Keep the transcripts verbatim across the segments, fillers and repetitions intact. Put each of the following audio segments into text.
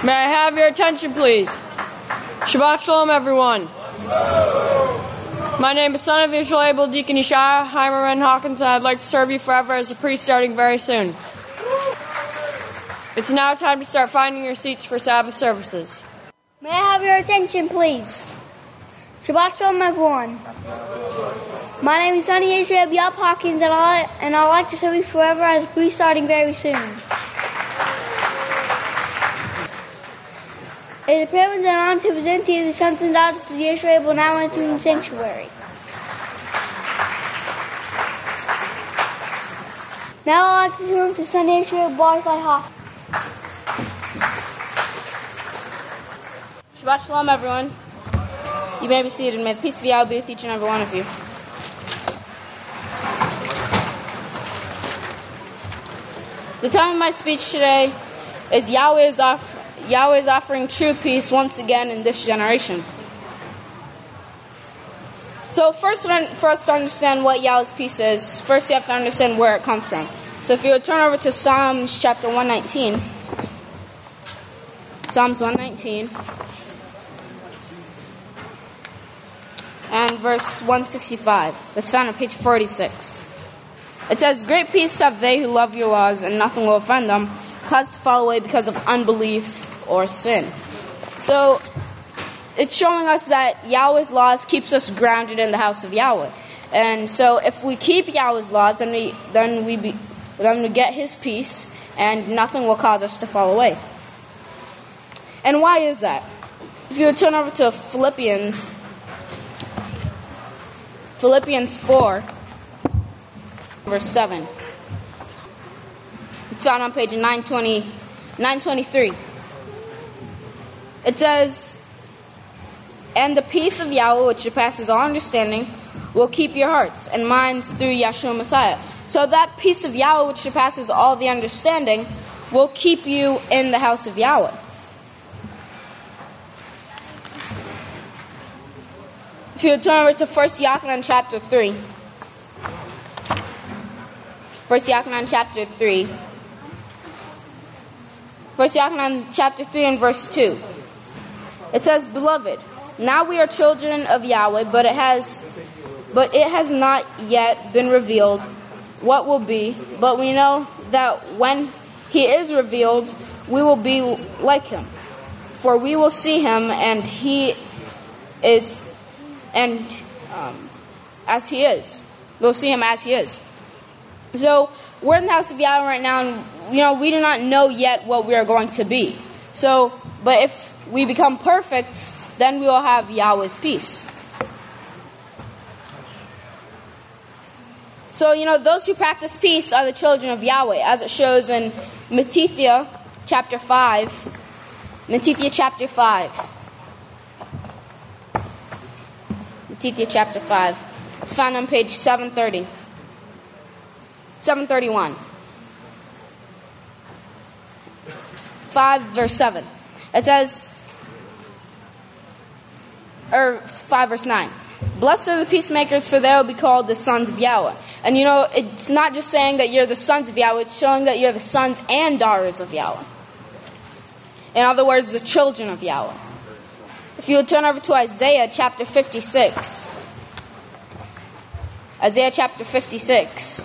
May I have your attention, please? Shabbat Shalom, everyone. My name is Son of Israel Abel Deacon Yeshaya Heimerman Hawkins, and I'd like to serve you forever as a priest starting very soon. It's now time to start finding your seats for Sabbath services. May I have your attention, please? Shabbat Shalom, everyone. My name is Sonny Israel Yap Hawkins, and, I, and I'd like to serve you forever as a priest starting very soon. It is a privilege and honor to present to you the sons and daughters of the Israel will now enter the sanctuary. Now I'd like to turn to Sonny Israel Barzai Hawkins. Shabbat Shalom, everyone. You may be seated. May the peace of Yahweh be with each and every one of you. The time of my speech today is Yahweh is, off, Yahweh is offering true peace once again in this generation. So first, for us to understand what Yahweh's peace is, first you have to understand where it comes from. So if you would turn over to Psalms chapter one nineteen. Psalms one nineteen. And verse one sixty-five. It's found on page forty-six. It says, "Great peace have they who love your laws, and nothing will offend them, caused to fall away because of unbelief or sin." So, it's showing us that Yahweh's laws keeps us grounded in the house of Yahweh. And so, if we keep Yahweh's laws, then we then we be, then we get His peace, and nothing will cause us to fall away. And why is that? If you would turn over to Philippians, Philippians four. Verse seven. It's found on page nine twenty, nine twenty-three. It says, "And the peace of Yahweh, which surpasses all understanding, will keep your hearts and minds through Yeshua Messiah." So that peace of Yahweh, which surpasses all the understanding, will keep you in the house of Yahweh. If you would turn over to First Yochanan chapter three. First Yochanan chapter three. First Yochanan chapter three and verse two. It says, "Beloved, now we are children of Yahweh, but it has but it has not yet been revealed what will be, but we know that when he is revealed, we will be like him. For we will see him and he is and um, as he is. We'll see him as he is." So, we're in the house of Yahweh right now, and, you know, we do not know yet what we are going to be. So, but if we become perfect, then we will have Yahweh's peace. So, you know, those who practice peace are the children of Yahweh, as it shows in Matthew chapter five. Matthew chapter five. Matthew chapter five. It's found on page seven thirty. seven thirty-one. five verse seven. It says, or five verse nine. "Blessed are the peacemakers, for they will be called the sons of Yahweh." And you know, it's not just saying that you're the sons of Yahweh, it's showing that you're the sons and daughters of Yahweh. In other words, the children of Yahweh. If you would turn over to Isaiah chapter fifty-six. Isaiah chapter fifty-six.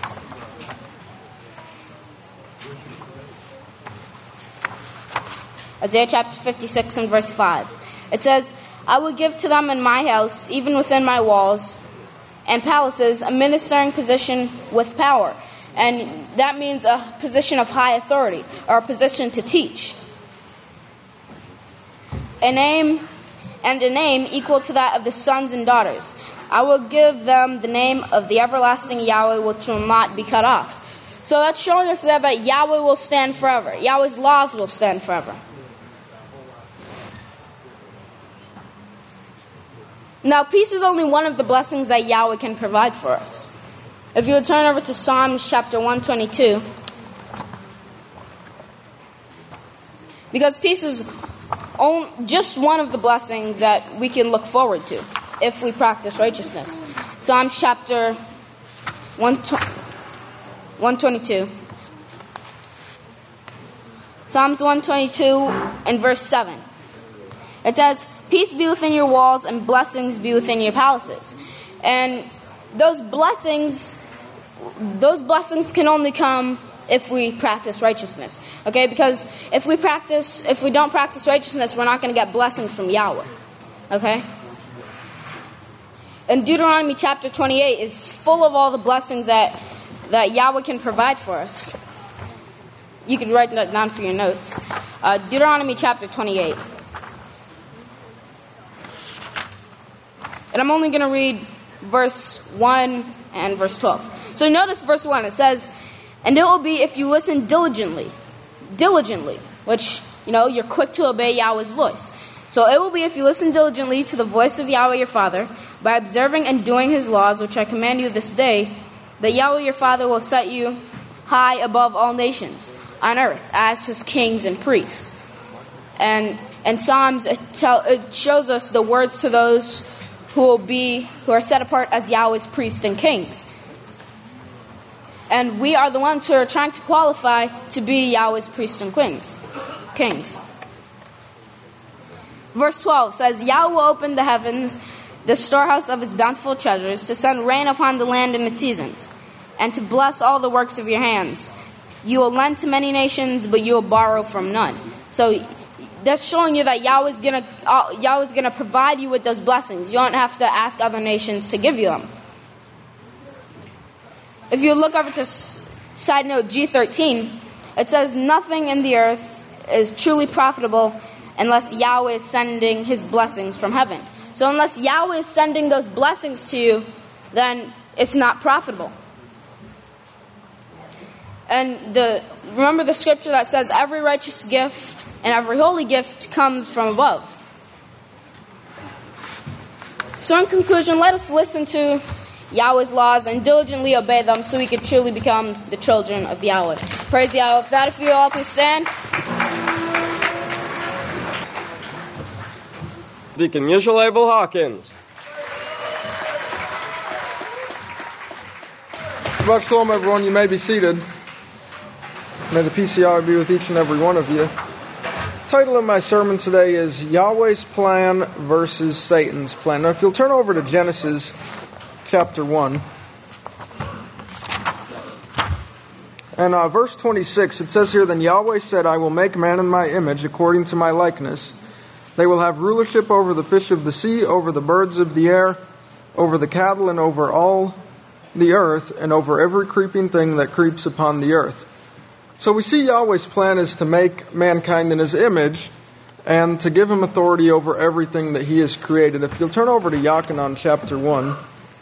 Isaiah chapter fifty-six and verse five. It says, "I will give to them in my house, even within my walls and palaces, a ministering position with power." And that means a position of high authority, or a position to teach. A name, and a name equal to that of the sons and daughters. "I will give them the name of the everlasting Yahweh, which will not be cut off." So that's showing us there that Yahweh will stand forever. Yahweh's laws will stand forever. Now, peace is only one of the blessings that Yahweh can provide for us. If you would turn over to Psalms chapter one twenty-two. Because peace is just one of the blessings that we can look forward to if we practice righteousness. Psalms chapter one twenty-two. Psalms one twenty-two and verse seven. It says, peace be within your walls and blessings be within your palaces. And those blessings, those blessings can only come if we practice righteousness. Okay, because if we practice, if we don't practice righteousness, we're not going to get blessings from Yahweh. Okay? And Deuteronomy chapter twenty-eight is full of all the blessings that, that Yahweh can provide for us. You can write that down for your notes. Uh, Deuteronomy chapter twenty-eight. And I'm only going to read verse one and verse twelve. So notice verse one. It says, and it will be if you listen diligently. Diligently. Which, you know, you're quick to obey Yahweh's voice. So it will be if you listen diligently to the voice of Yahweh your Father, by observing and doing his laws, which I command you this day, that Yahweh your Father will set you high above all nations on earth as his kings and priests. And in Psalms, it, tell, it shows us the words to those who will be, who are set apart as Yahweh's priests and kings. And we are the ones who are trying to qualify to be Yahweh's priests and kings. Kings. Verse twelve says, Yahweh will open the heavens, the storehouse of his bountiful treasures, to send rain upon the land in its seasons, and to bless all the works of your hands. You will lend to many nations, but you will borrow from none. So that's showing you that Yahweh's gonna uh, Yahweh's gonna provide you with those blessings. You don't have to ask other nations to give you them. If you look over to s- side note G thirteen, it says nothing in the earth is truly profitable unless Yahweh is sending his blessings from heaven. So unless Yahweh is sending those blessings to you, then it's not profitable. And the remember the scripture that says every righteous gift and every holy gift comes from above. So in conclusion, let us listen to Yahweh's laws and diligently obey them so we can truly become the children of Yahweh. Praise Yahweh. With that, if you all please stand. Deacon Yisrael Abel Hawkins. Shabbat Shalom, everyone. You may be seated. May the peace of Yahweh be with each and every one of you. The title of my sermon today is Yahweh's Plan versus Satan's Plan. Now, if you'll turn over to Genesis chapter one. And uh, verse twenty-six, it says here, Then Yahweh said, I will make man in my image, according to my likeness. They will have rulership over the fish of the sea, over the birds of the air, over the cattle, and over all the earth, and over every creeping thing that creeps upon the earth. So we see Yahweh's plan is to make mankind in his image and to give him authority over everything that he has created. If you'll turn over to Yachanan chapter one.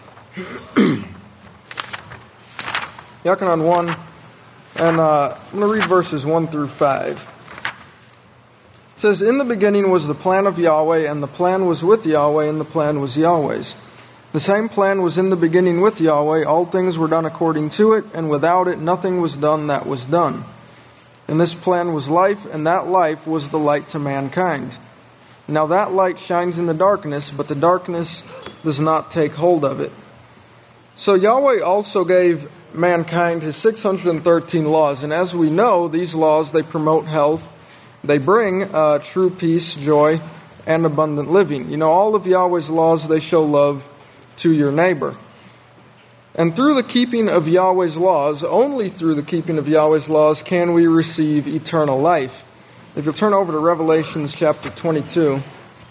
Yachanan one, and uh, I'm going to read verses one through five. It says, In the beginning was the plan of Yahweh, and the plan was with Yahweh, and the plan was Yahweh's. The same plan was in the beginning with Yahweh. All things were done according to it, and without it nothing was done that was done. And this plan was life, and that life was the light to mankind. Now that light shines in the darkness, but the darkness does not take hold of it. So Yahweh also gave mankind his six hundred thirteen laws, and as we know, these laws, they promote health. They bring uh, true peace, joy, and abundant living. You know, all of Yahweh's laws, they show love to your neighbor. And through the keeping of Yahweh's laws, only through the keeping of Yahweh's laws can we receive eternal life. If you'll turn over to Revelations chapter twenty-two.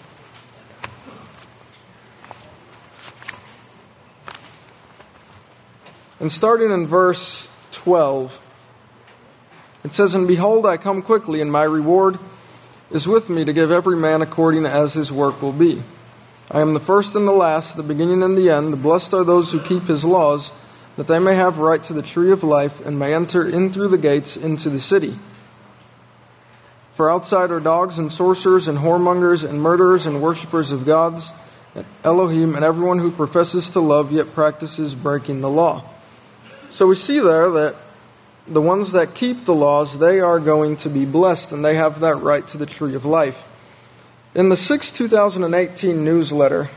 And starting in verse twelve, it says, And behold, I come quickly, and my reward is with me to give every man according as his work will be. I am the first and the last, the beginning and the end. Blessed are those who keep his laws, that they may have right to the tree of life, and may enter in through the gates into the city. For outside are dogs and sorcerers and whoremongers and murderers and worshippers of gods, and Elohim, and everyone who professes to love yet practices breaking the law. So we see there that the ones that keep the laws, they are going to be blessed, and they have that right to the tree of life. In the sixth two thousand eighteen newsletter,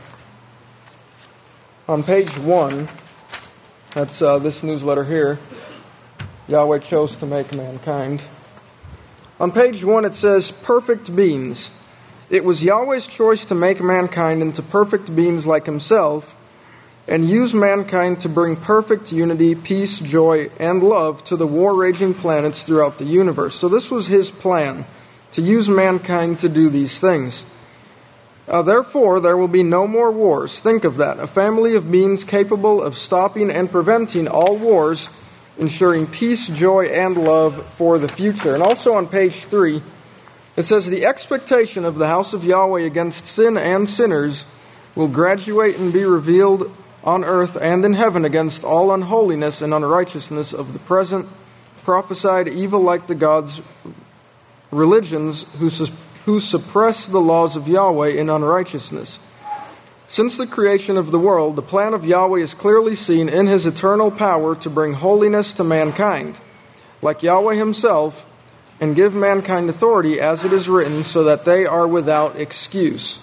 on page one, that's uh, this newsletter here, Yahweh chose to make mankind. On page one it says, perfect beings. It was Yahweh's choice to make mankind into perfect beings like himself, and use mankind to bring perfect unity, peace, joy, and love to the war-raging planets throughout the universe. So this was his plan, to use mankind to do these things. Uh, therefore, there will be no more wars. Think of that. A family of beings capable of stopping and preventing all wars, ensuring peace, joy, and love for the future. And also on page three, it says, the expectation of the house of Yahweh against sin and sinners will graduate and be revealed on earth and in heaven against all unholiness and unrighteousness of the present, prophesied evil like the gods' religions who, su- who suppress the laws of Yahweh in unrighteousness. Since the creation of the world, the plan of Yahweh is clearly seen in his eternal power to bring holiness to mankind, like Yahweh himself, and give mankind authority as it is written, so that they are without excuse.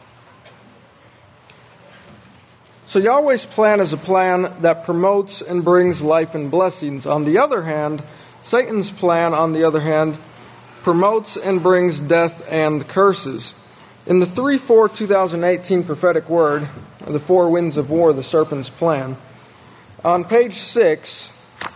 So Yahweh's plan is a plan that promotes and brings life and blessings. On the other hand, Satan's plan, on the other hand, promotes and brings death and curses. In the three four twenty eighteen prophetic word, the four winds of war, the serpent's plan, on page six,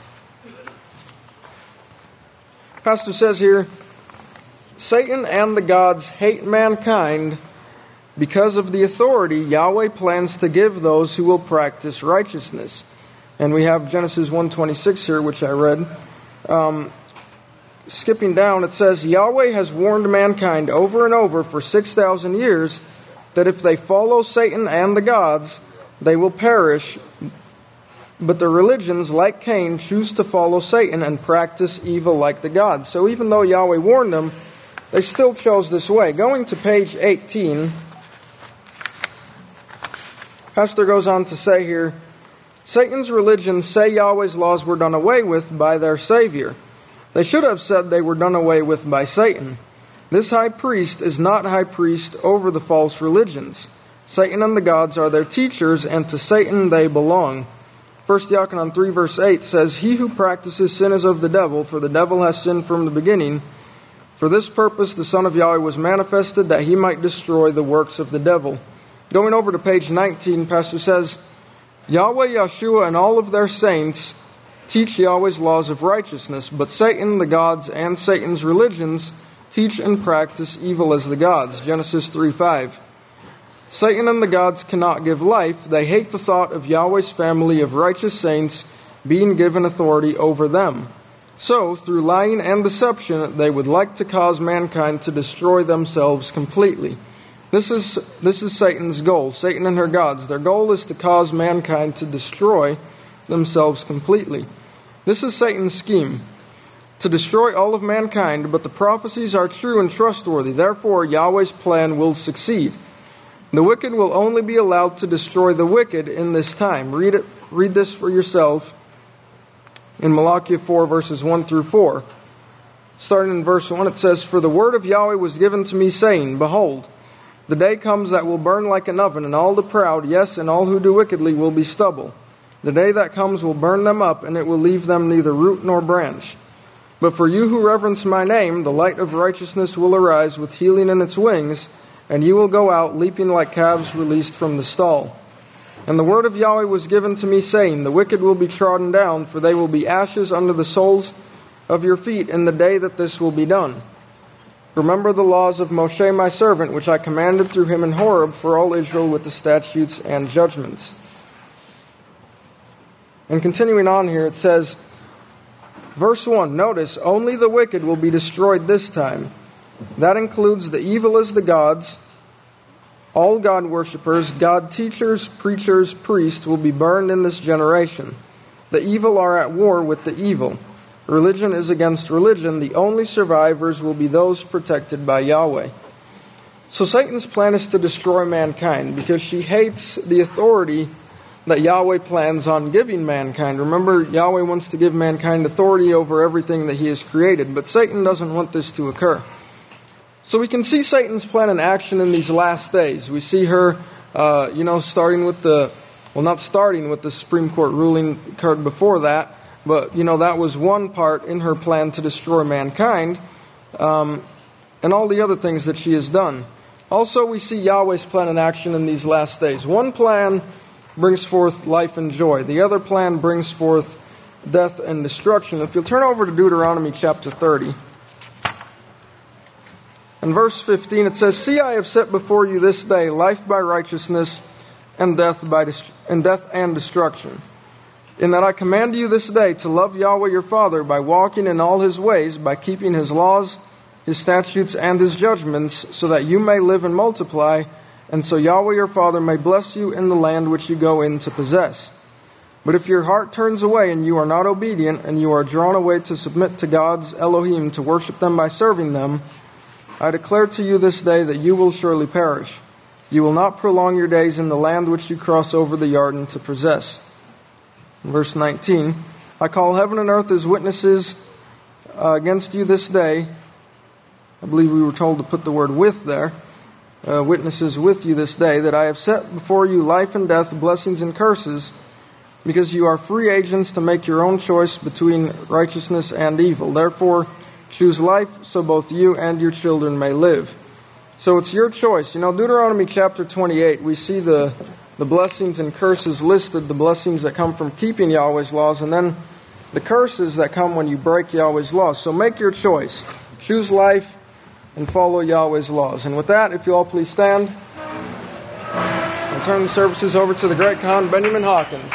Pastor says here, Satan and the gods hate mankind because of the authority Yahweh plans to give those who will practice righteousness. And we have Genesis one twenty-six here, which I read. Um, skipping down, it says, Yahweh has warned mankind over and over for six thousand years that if they follow Satan and the gods, they will perish. But the religions, like Cain, choose to follow Satan and practice evil like the gods. So even though Yahweh warned them, they still chose this way. Going to page eighteen, Pastor goes on to say here, Satan's religions say Yahweh's laws were done away with by their Savior. They should have said they were done away with by Satan. This high priest is not high priest over the false religions. Satan and the gods are their teachers, and to Satan they belong. First Diakonon three verse eight says, He who practices sin is of the devil, for the devil has sinned from the beginning. For this purpose the Son of Yahweh was manifested, that he might destroy the works of the devil. Going over to page nineteen, Pastor says, Yahweh, Yeshua, and all of their saints teach Yahweh's laws of righteousness, but Satan, the gods, and Satan's religions teach and practice evil as the gods. Genesis three five. Satan and the gods cannot give life. They hate the thought of Yahweh's family of righteous saints being given authority over them. So, through lying and deception, they would like to cause mankind to destroy themselves completely. This is this is Satan's goal, Satan and her gods. Their goal is to cause mankind to destroy themselves completely. This is Satan's scheme, to destroy all of mankind, but the prophecies are true and trustworthy. Therefore, Yahweh's plan will succeed. The wicked will only be allowed to destroy the wicked in this time. Read it. Read this for yourself in Malachi four, verses one through four. Starting in verse one, it says, For the word of Yahweh was given to me, saying, Behold, the day comes that will burn like an oven, and all the proud, yes, and all who do wickedly will be stubble. The day that comes will burn them up, and it will leave them neither root nor branch. But for you who reverence my name, the light of righteousness will arise with healing in its wings, and you will go out leaping like calves released from the stall. And the word of Yahweh was given to me, saying, The wicked will be trodden down, for they will be ashes under the soles of your feet in the day that this will be done. Remember the laws of Moshe my servant, which I commanded through him in Horeb for all Israel with the statutes and judgments. And continuing on here, it says, verse one, notice, only the wicked will be destroyed this time. That includes the evil as the gods. All God worshippers, God teachers, preachers, priests will be burned in this generation. The evil are at war with the evil. Religion is against religion. The only survivors will be those protected by Yahweh. So Satan's plan is to destroy mankind because she hates the authority that Yahweh plans on giving mankind. Remember, Yahweh wants to give mankind authority over everything that he has created, but Satan doesn't want this to occur. So we can see Satan's plan in action in these last days. We see her, uh, you know, starting with the, well, not starting with the Supreme Court ruling occurred before that, but, you know, that was one part in her plan to destroy mankind. um, and all the other things that she has done. Also, we see Yahweh's plan in action in these last days. One plan brings forth life and joy. The other plan brings forth death and destruction. If you'll turn over to Deuteronomy chapter thirty. In verse fifteen, it says, "See, I have set before you this day life by righteousness and death by dest- and death and destruction. In that I command you this day to love Yahweh your Father by walking in all his ways, by keeping his laws, his statutes, and his judgments, so that you may live and multiply, and so Yahweh your Father may bless you in the land which you go in to possess. But if your heart turns away and you are not obedient, and you are drawn away to submit to God's Elohim, to worship them by serving them, I declare to you this day that you will surely perish. You will not prolong your days in the land which you cross over the Jordan to possess." Verse nineteen, "I call heaven and earth as witnesses uh, against you this day." I believe we were told to put the word "with" there. Uh, witnesses with you this day, that I have set before you life and death, blessings and curses, because you are free agents to make your own choice between righteousness and evil. Therefore, choose life so both you and your children may live. So it's your choice. You know, Deuteronomy chapter twenty-eight, we see the, the blessings and curses listed, the blessings that come from keeping Yahweh's laws, and then the curses that come when you break Yahweh's laws. So make your choice. Choose life and follow Yahweh's laws. And with that, if you all please stand, I'll turn the services over to the great Khan, Benjamin Hawkins.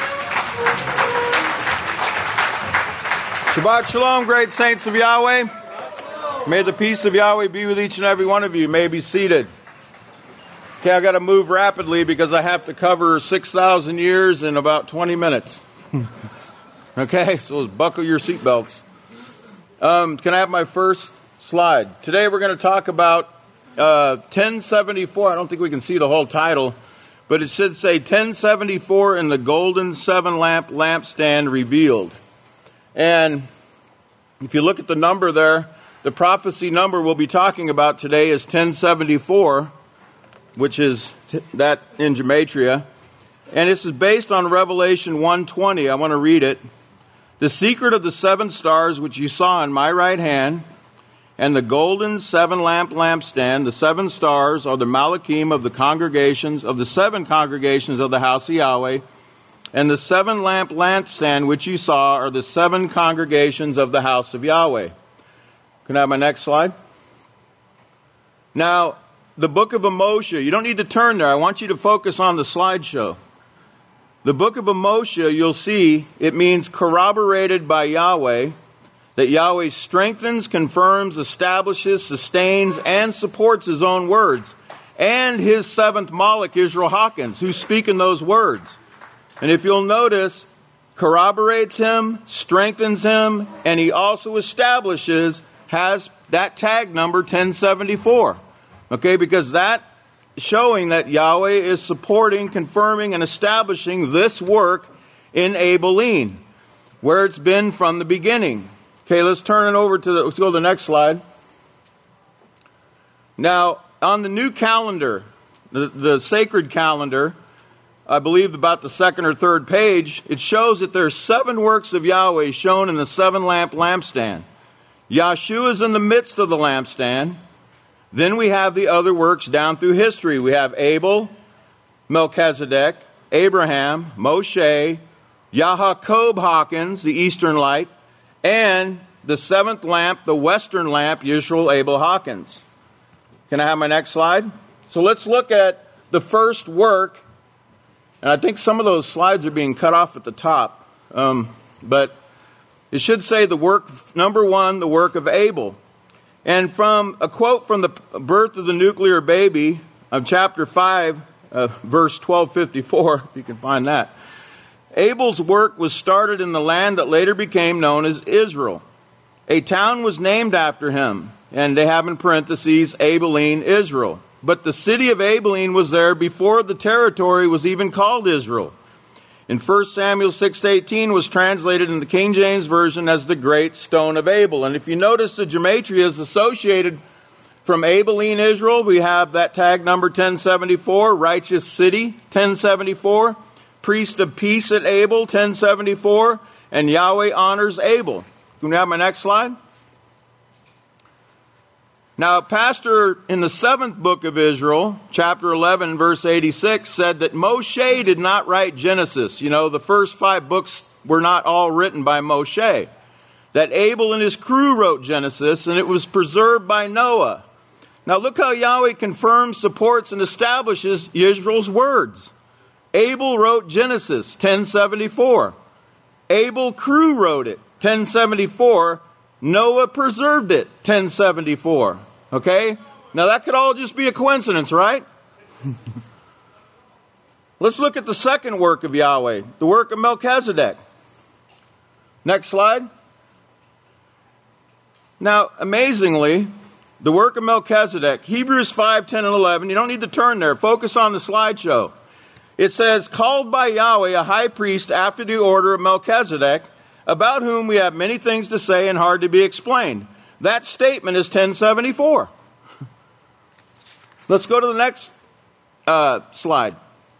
Shabbat Shalom, great saints of Yahweh. May the peace of Yahweh be with each and every one of you. You may be seated. Okay, I've got to move rapidly because I have to cover six thousand years in about twenty minutes. Okay, so buckle your seatbelts. Um, can I have my first slide? Today we're going to talk about uh, ten seventy-four. I don't think we can see the whole title, but it should say ten seventy-four in the golden seven lamp lampstand revealed. And if you look at the number there, the prophecy number we'll be talking about today is ten seventy-four, which is t- that in Gematria. And this is based on Revelation one twenty. I want to read it. "The secret of the seven stars which you saw in my right hand, and the golden seven lamp lampstand, the seven stars are the Malachim of the congregations, of the seven congregations of the house of Yahweh, and the seven lamp lampstand which you saw are the seven congregations of the house of Yahweh." Can I have my next slide? Now, the book of Amosha, you don't need to turn there. I want you to focus on the slideshow. The book of Amosha, you'll see, it means corroborated by Yahweh, that Yahweh strengthens, confirms, establishes, sustains, and supports his own words, and his seventh Malach, Israel Hawkins, who's speaking those words. And if you'll notice, corroborates him, strengthens him, and he also establishes, has that tag number ten seventy-four. Okay, because that showing that Yahweh is supporting, confirming, and establishing this work in Abilene, where it's been from the beginning. Okay, let's turn it over to the, let's go to the next slide. Now, on the new calendar, the, the sacred calendar, I believe about the second or third page, it shows that there are seven works of Yahweh shown in the seven lamp lampstand. Yahshua is in the midst of the lampstand. Then we have the other works down through history. We have Abel, Melchizedek, Abraham, Moshe, Yahakob Hawkins, the Eastern Light, and the seventh lamp, the Western lamp, Yisrael Abel Hawkins. Can I have my next slide? So let's look at the first work. And I think some of those slides are being cut off at the top. Um, but it should say the work, number one, the work of Abel. And from a quote from the birth of the nuclear baby of chapter five, uh, verse twelve fifty-four, if you can find that. Abel's work was started in the land that later became known as Israel. A town was named after him, and they have in parentheses, Abilene, Israel. But the city of Abilene was there before the territory was even called Israel. In First Samuel six eighteen was translated in the King James Version as the Great Stone of Abel. And if you notice, the gematria is associated from Abilene, Israel. We have that tag number ten seventy-four, Righteous City, ten seventy-four, Priest of Peace at Abel, ten seventy-four, and Yahweh honors Abel. Can we have my next slide? Now, a pastor in the seventh book of Israel, chapter eleven, verse eighty-six, said that Moshe did not write Genesis. You know, the first five books were not all written by Moshe. That Abel and his crew wrote Genesis, and it was preserved by Noah. Now, look how Yahweh confirms, supports, and establishes Israel's words. Abel wrote Genesis, ten seventy-four. Abel crew wrote it, ten seventy-four. Noah preserved it, ten seventy-four. Okay? Now that could all just be a coincidence, right? Let's look at the second work of Yahweh, the work of Melchizedek. Next slide. Now, amazingly, the work of Melchizedek, Hebrews five, ten, and eleven, you don't need to turn there. Focus on the slideshow. It says, called by Yahweh a high priest after the order of Melchizedek, about whom we have many things to say and hard to be explained. That statement is ten seventy-four. Let's go to the next uh, slide.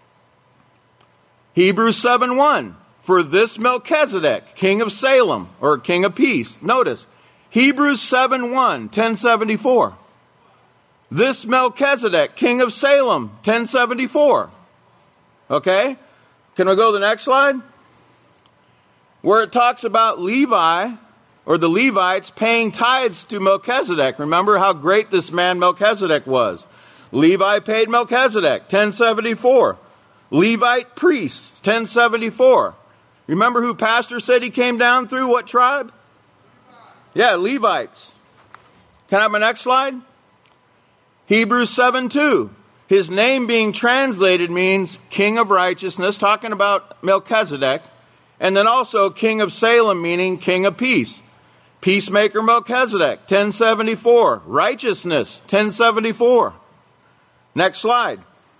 Hebrews seven one. For this Melchizedek, king of Salem, or king of peace. Notice, Hebrews seven one, ten seventy-four. This Melchizedek, king of Salem, ten seventy-four. Okay? Can we go to the next slide? Where it talks about Levi, or the Levites, paying tithes to Melchizedek. Remember how great this man Melchizedek was. Levi paid Melchizedek, ten seventy-four. Levite priests, ten seventy-four. Remember who pastor said he came down through? What tribe? Yeah, Levites. Can I have my next slide? Hebrews seven two. His name being translated means King of Righteousness, talking about Melchizedek. And then also King of Salem, meaning King of Peace. Peacemaker Melchizedek, ten seventy-four. Righteousness, ten seventy-four. Next slide.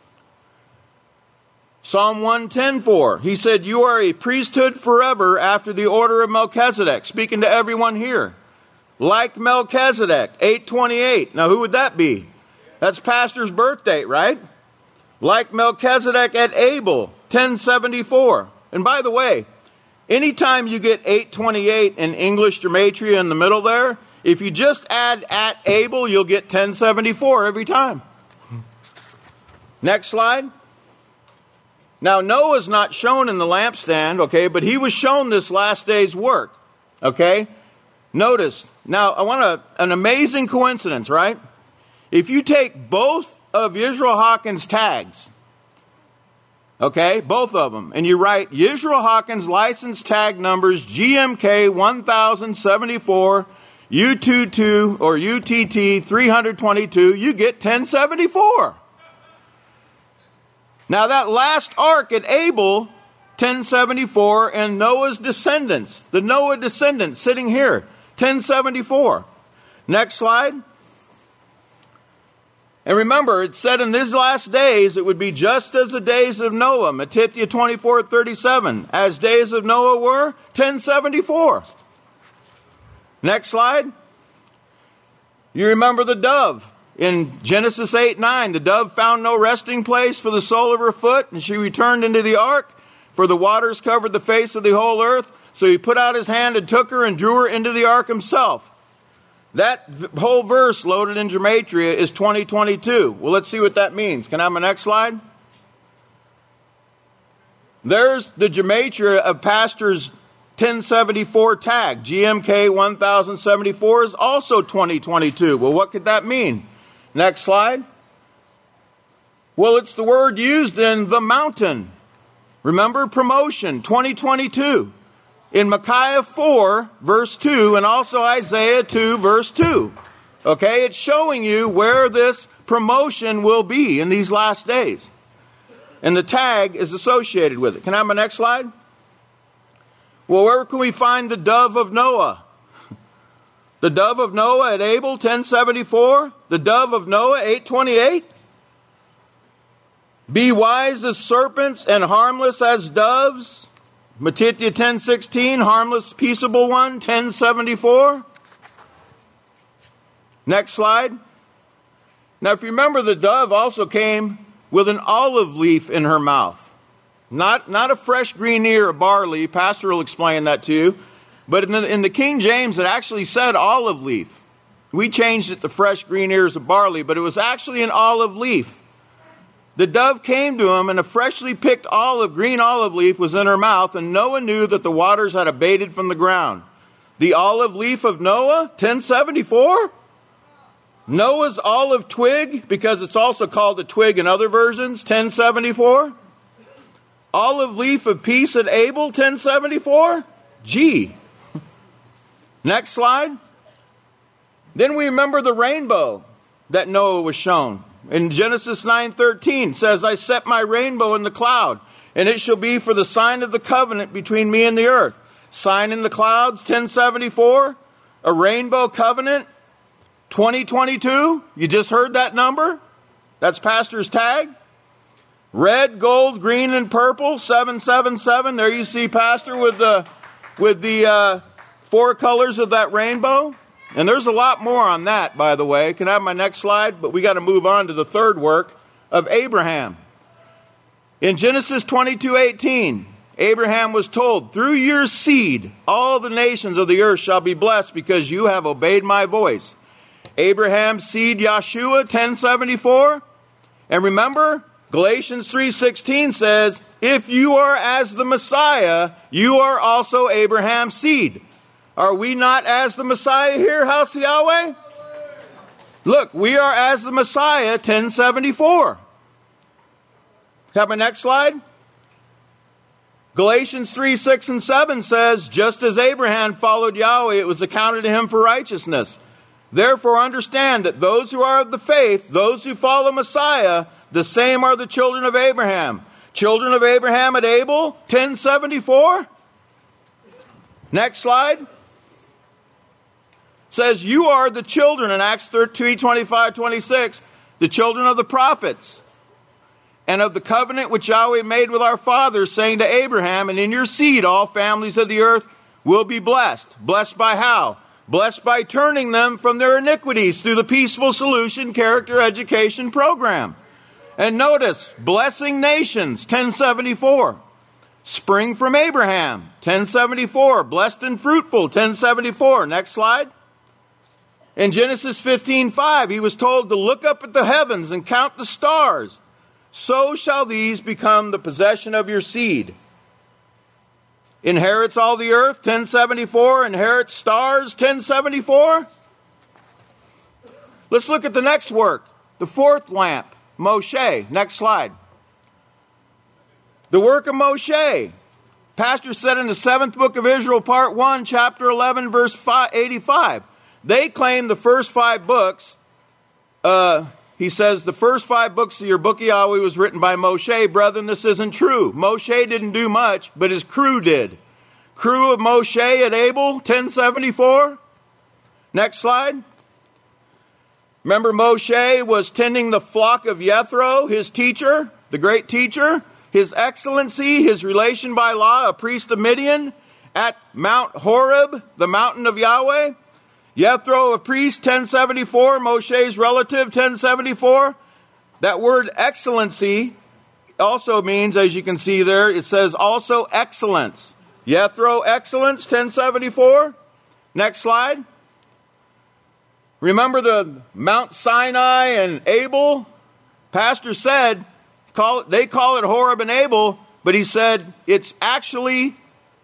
Psalm one ten four. He said, you are a priesthood forever after the order of Melchizedek. Speaking to everyone here. Like Melchizedek, eight twenty-eight. Now who would that be? That's pastor's birth date, right? Like Melchizedek at Abel, ten seventy-four. And by the way, anytime you get eight twenty-eight in English gematria in the middle there, if you just add at Abel, you'll get ten seventy-four every time. Next slide. Now, Noah's not shown in the lampstand, okay, but he was shown this last day's work, okay? Notice, now, I want a, an amazing coincidence, right? If you take both of Yisrael Hawkins' tags, okay, both of them, and you write Yisrael Hawkins license tag numbers G M K one thousand seventy-four, U twenty-two, or U T T three twenty-two, you get ten seventy-four. Now that last ark at Abel, ten seventy-four, and Noah's descendants, the Noah descendants sitting here, ten seventy-four. Next slide. And remember, it said in these last days, it would be just as the days of Noah, Matthew twenty-four thirty-seven. As days of Noah were, ten seventy-four. Next slide. You remember the dove. In Genesis eight nine, the dove found no resting place for the sole of her foot, and she returned into the ark, for the waters covered the face of the whole earth. So he put out his hand and took her and drew her into the ark himself. That whole verse loaded in gematria is twenty twenty-two. Well, let's see what that means. Can I have my next slide? There's the gematria of pastor's ten seventy-four tag. G M K one thousand seventy-four is also twenty twenty-two. Well, what could that mean? Next slide. Well, it's the word used in the mountain. Remember, promotion, twenty twenty-two. In Micaiah four, verse two, and also Isaiah two, verse two. Okay, it's showing you where this promotion will be in these last days. And the tag is associated with it. Can I have my next slide? Well, where can we find the dove of Noah? The dove of Noah at Abel, ten seventy-four. The dove of Noah, eight twenty-eight. Be wise as serpents and harmless as doves. Matthew ten sixteen, harmless, peaceable one, ten seventy-four. Next slide. Now, if you remember, the dove also came with an olive leaf in her mouth. Not, not a fresh green ear of barley. Pastor will explain that to you. But in the, in the King James, it actually said olive leaf. We changed it to fresh green ears of barley, but it was actually an olive leaf. The dove came to him, and a freshly picked olive, green olive leaf was in her mouth, and Noah knew that the waters had abated from the ground. The olive leaf of Noah, ten seventy-four? Noah's olive twig, because it's also called a twig in other versions, ten seventy-four? Olive leaf of peace at Abel, ten seventy-four? Gee. Next slide. Then we remember the rainbow that Noah was shown. In Genesis nine thirteen says, I set my rainbow in the cloud, and it shall be for the sign of the covenant between me and the earth. Sign in the clouds, ten seventy-four. A rainbow covenant, twenty twenty-two. You just heard that number? That's Pastor's tag. Red, gold, green, and purple, seven seven seven. There you see Pastor with the, with the uh, four colors of that rainbow. And there's a lot more on that, by the way. Can I have my next slide? But we got to move on to the third work of Abraham. In Genesis twenty-two eighteen, Abraham was told, through your seed, all the nations of the earth shall be blessed because you have obeyed my voice. Abraham's seed, Yeshua, ten seventy-four. And remember, Galatians three sixteen says, if you are as the Messiah, you are also Abraham's seed. Are we not as the Messiah here, House of Yahweh? Look, we are as the Messiah, ten seventy-four. Have my next slide? Galatians three, six, and seven says, just as Abraham followed Yahweh, it was accounted to him for righteousness. Therefore understand that those who are of the faith, those who follow Messiah, the same are the children of Abraham. Children of Abraham at Abel, ten seventy-four. Next slide. Says you are the children in Acts two, twenty-five, twenty-six, the children of the prophets, and of the covenant which Yahweh made with our fathers, saying to Abraham, and in your seed all families of the earth will be blessed. Blessed by how? Blessed by turning them from their iniquities through the Peaceful Solution Character Education Program. And notice, blessing nations, ten seventy-four. Spring from Abraham, ten seventy-four. Blessed and fruitful, ten seventy-four. Next slide. In Genesis fifteen five, he was told to look up at the heavens and count the stars. So shall these become the possession of your seed. Inherits all the earth, ten seventy-four. Inherits stars, ten seventy-four. Let's look at the next work, the fourth lamp, Moshe. Next slide. The work of Moshe. Pastor said in the seventh book of Israel, part one, chapter eleven, verse eighty-five. They claim the first five books, uh, he says, the first five books of your book of Yahweh was written by Moshe. Brethren, this isn't true. Moshe didn't do much, but his crew did. Crew of Moshe at Abel, ten seventy-four. Next slide. Remember, Moshe was tending the flock of Jethro, his teacher, the great teacher, his excellency, his relation by law, a priest of Midian, at Mount Horeb, the mountain of Yahweh. Jethro, a priest, ten seventy-four. Moshe's relative, ten seventy-four. That word excellency also means, as you can see there, it says also excellence. Jethro, excellence, ten seventy-four. Next slide. Remember the Mount Sinai and Abel? Pastor said, call it, they call it Horeb and Abel, but he said it's actually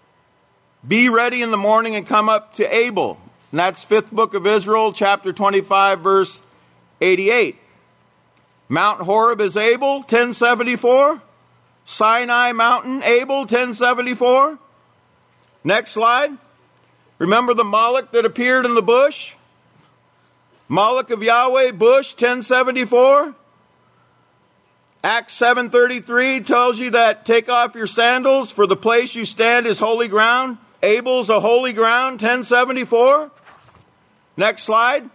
be ready in the morning and come up to Abel. And that's fifth book of Israel, chapter twenty-five, verse eighty-eight. Mount Horeb is Abel, ten seventy-four. Sinai Mountain, Abel, ten seventy-four. Next slide. Remember the Moloch that appeared in the bush? Moloch of Yahweh, bush, ten seventy-four. Acts seven thirty-three tells you that take off your sandals, for the place you stand is holy ground. Abel's a holy ground, ten seventy-four. Next slide.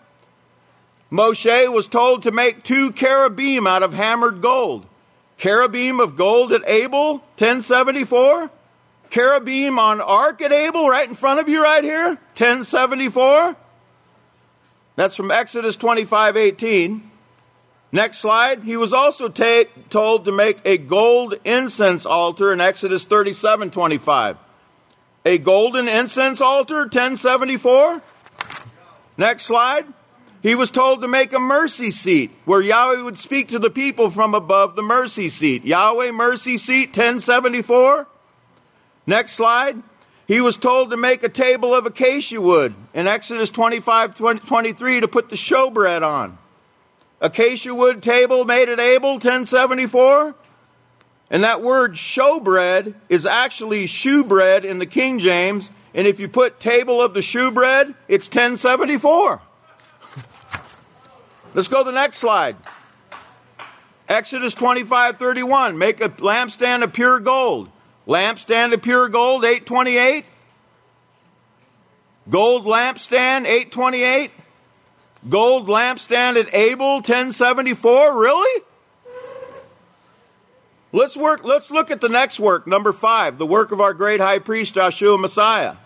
Moshe was told to make two cherubim out of hammered gold. Cherubim of gold at Abel, ten seventy-four. Cherubim on ark at Abel, right in front of you right here, ten seventy-four. That's from Exodus twenty-five eighteen. Next slide. He was also ta- told to make a gold incense altar in Exodus thirty-seven twenty-five. A golden incense altar, ten seventy-four. Next slide. He was told to make a mercy seat where Yahweh would speak to the people from above the mercy seat. Yahweh mercy seat, ten seventy-four. Next slide. He was told to make a table of acacia wood in Exodus twenty-five twenty-three to put the showbread on. Acacia wood table made at Abel, ten seventy-four. And that word showbread is actually shewbread in the King James. And if you put table of the shewbread, it's ten seventy-four. Let's go to the next slide. Exodus twenty-five thirty-one. Make a lampstand of pure gold. Lampstand of pure gold, eight twenty-eight. Gold lampstand, eight twenty-eight. Gold lampstand at Abel, ten seventy-four. Really? Let's work. Let's look at the next work, number five, the work of our great high priest, Yahshua Messiah.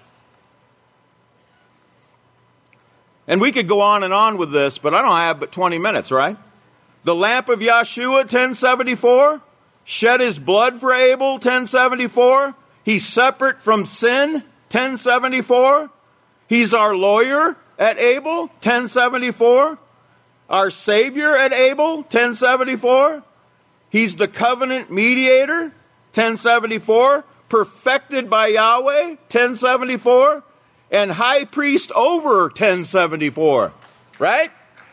And we could go on and on with this, but I don't have but twenty minutes, right? The lamp of Yahshua, ten seventy-four. Shed his blood for Abel, ten seventy-four. He's separate from sin, ten seventy-four. He's our lawyer at Abel, ten seventy-four. Our Savior at Abel, ten seventy-four. He's the covenant mediator, ten seventy-four. Perfected by Yahweh, ten seventy-four. And high priest over, ten seventy-four. Right?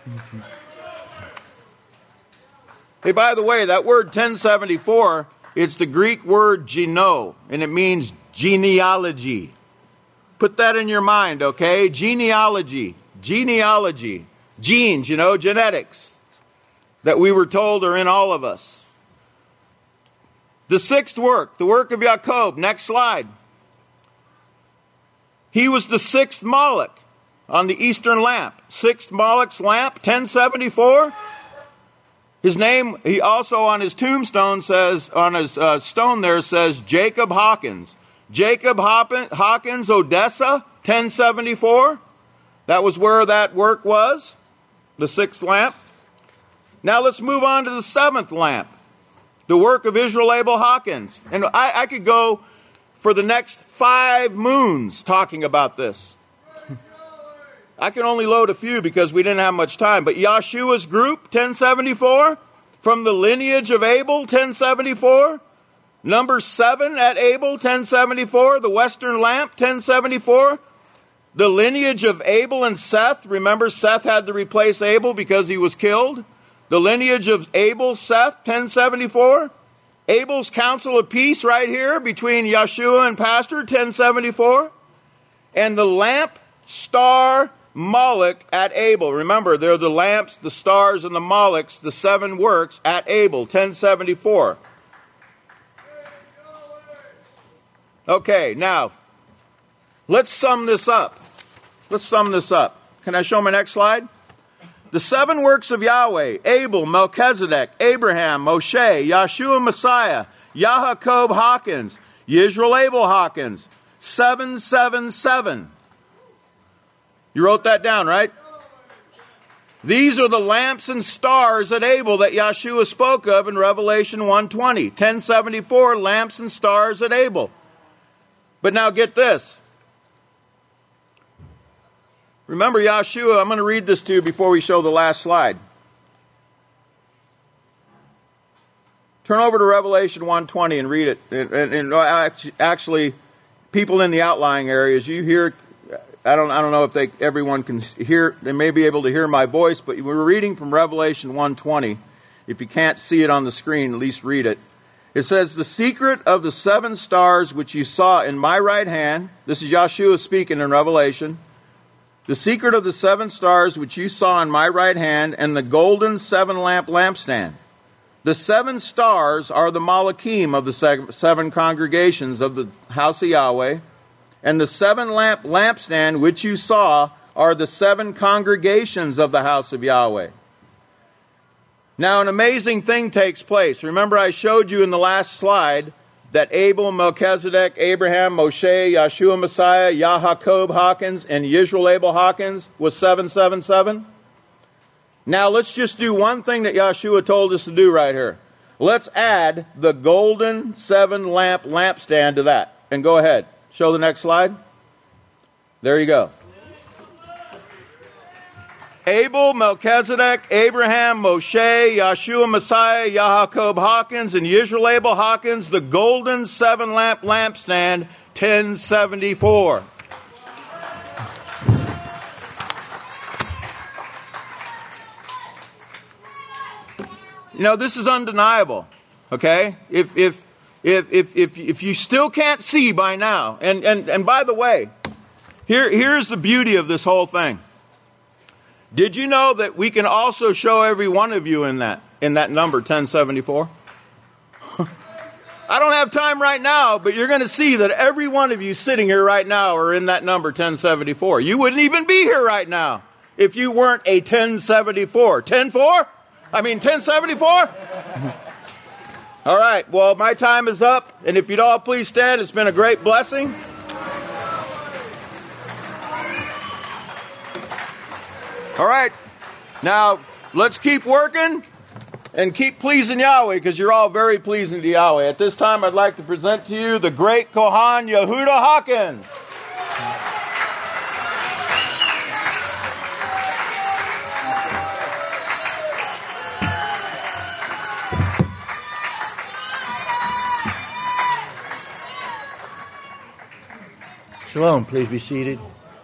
Hey, by the way, that word ten seventy-four, it's the Greek word geno, and it means genealogy. Put that in your mind, okay? Genealogy. Genealogy. Genes, you know, genetics. That we were told are in all of us. The sixth work, the work of Jacob. Next slide. He was the sixth Moloch on the eastern lamp. Sixth Moloch's lamp, ten seventy-four. His name, he also on his tombstone says, on his uh, stone there says Jacob Hawkins. Jacob Hawkins, Odessa, ten seventy-four. That was where that work was, the sixth lamp. Now let's move on to the seventh lamp, the work of Israel Abel Hawkins. And I, I could go for the next five moons talking about this. I can only load a few because we didn't have much time. But Yahshua's group, ten seventy-four. From the lineage of Abel, ten seventy-four. Number seven at Abel, ten seventy-four. The western lamp, ten seventy-four. The lineage of Abel and Seth. Remember, Seth had to replace Abel because he was killed. The lineage of Abel, Seth, ten seventy-four. Abel's council of peace right here between Yahshua and Pastor, ten seventy-four. And the lamp, star, Moloch at Abel. Remember, they're the lamps, the stars, and the Molochs, the seven works at Abel, ten seventy-four. Okay, now, let's sum this up. Let's sum this up. Can I show my next slide? The seven works of Yahweh, Abel, Melchizedek, Abraham, Moshe, Yahshua Messiah, Yahakob Hawkins, Yisrael Abel Hawkins, seven seven seven. You wrote that down, right? These are the lamps and stars at Abel that Yahshua spoke of in Revelation one twenty. ten seventy-four, lamps and stars at Abel. But now get this. Remember Yahshua, I'm going to read this to you before we show the last slide. Turn over to Revelation one twenty and read it. And, and, and actually, people in the outlying areas, you hear... I don't I don't know if they everyone can hear, they may be able to hear my voice, but we're reading from Revelation one twenty. If you can't see it on the screen, at least read it. It says, the secret of the seven stars which you saw in my right hand, this is Yahshua speaking in Revelation, the secret of the seven stars which you saw in my right hand and the golden seven lamp lampstand. The seven stars are the Malachim of the seven congregations of the house of Yahweh. And the seven lamp lampstand which you saw are the seven congregations of the house of Yahweh. Now an amazing thing takes place. Remember I showed you in the last slide that Abel, Melchizedek, Abraham, Moshe, Yahshua Messiah, Yahakob Hawkins, and Yisrael Abel Hawkins was seven seven seven. Now let's just do one thing that Yahshua told us to do right here. Let's add the golden seven lamp lampstand to that. And go ahead. Show the next slide. There you go. Abel, Melchizedek, Abraham, Moshe, Yahshua Messiah, Yahakob Hawkins, and Yisrael Abel Hawkins, the golden seven-lamp lampstand, ten seventy-four. You know, this is undeniable, okay? If if if if if, if you still can't see by now, and, and, and by the way, here here's the beauty of this whole thing. Did you know that we can also show every one of you in that in that number ten seventy-four? I don't have time right now, but you're going to see that every one of you sitting here right now are in that number ten seventy-four. You wouldn't even be here right now if you weren't a ten seventy-four. ten four? I mean ten seventy-four? All right, well, my time is up, and if you'd all please stand, it's been a great blessing. All right, now let's keep working and keep pleasing Yahweh, because you're all very pleasing to Yahweh. At this time, I'd like to present to you the great Kohan Yehuda Hawkins. Shalom, please be seated.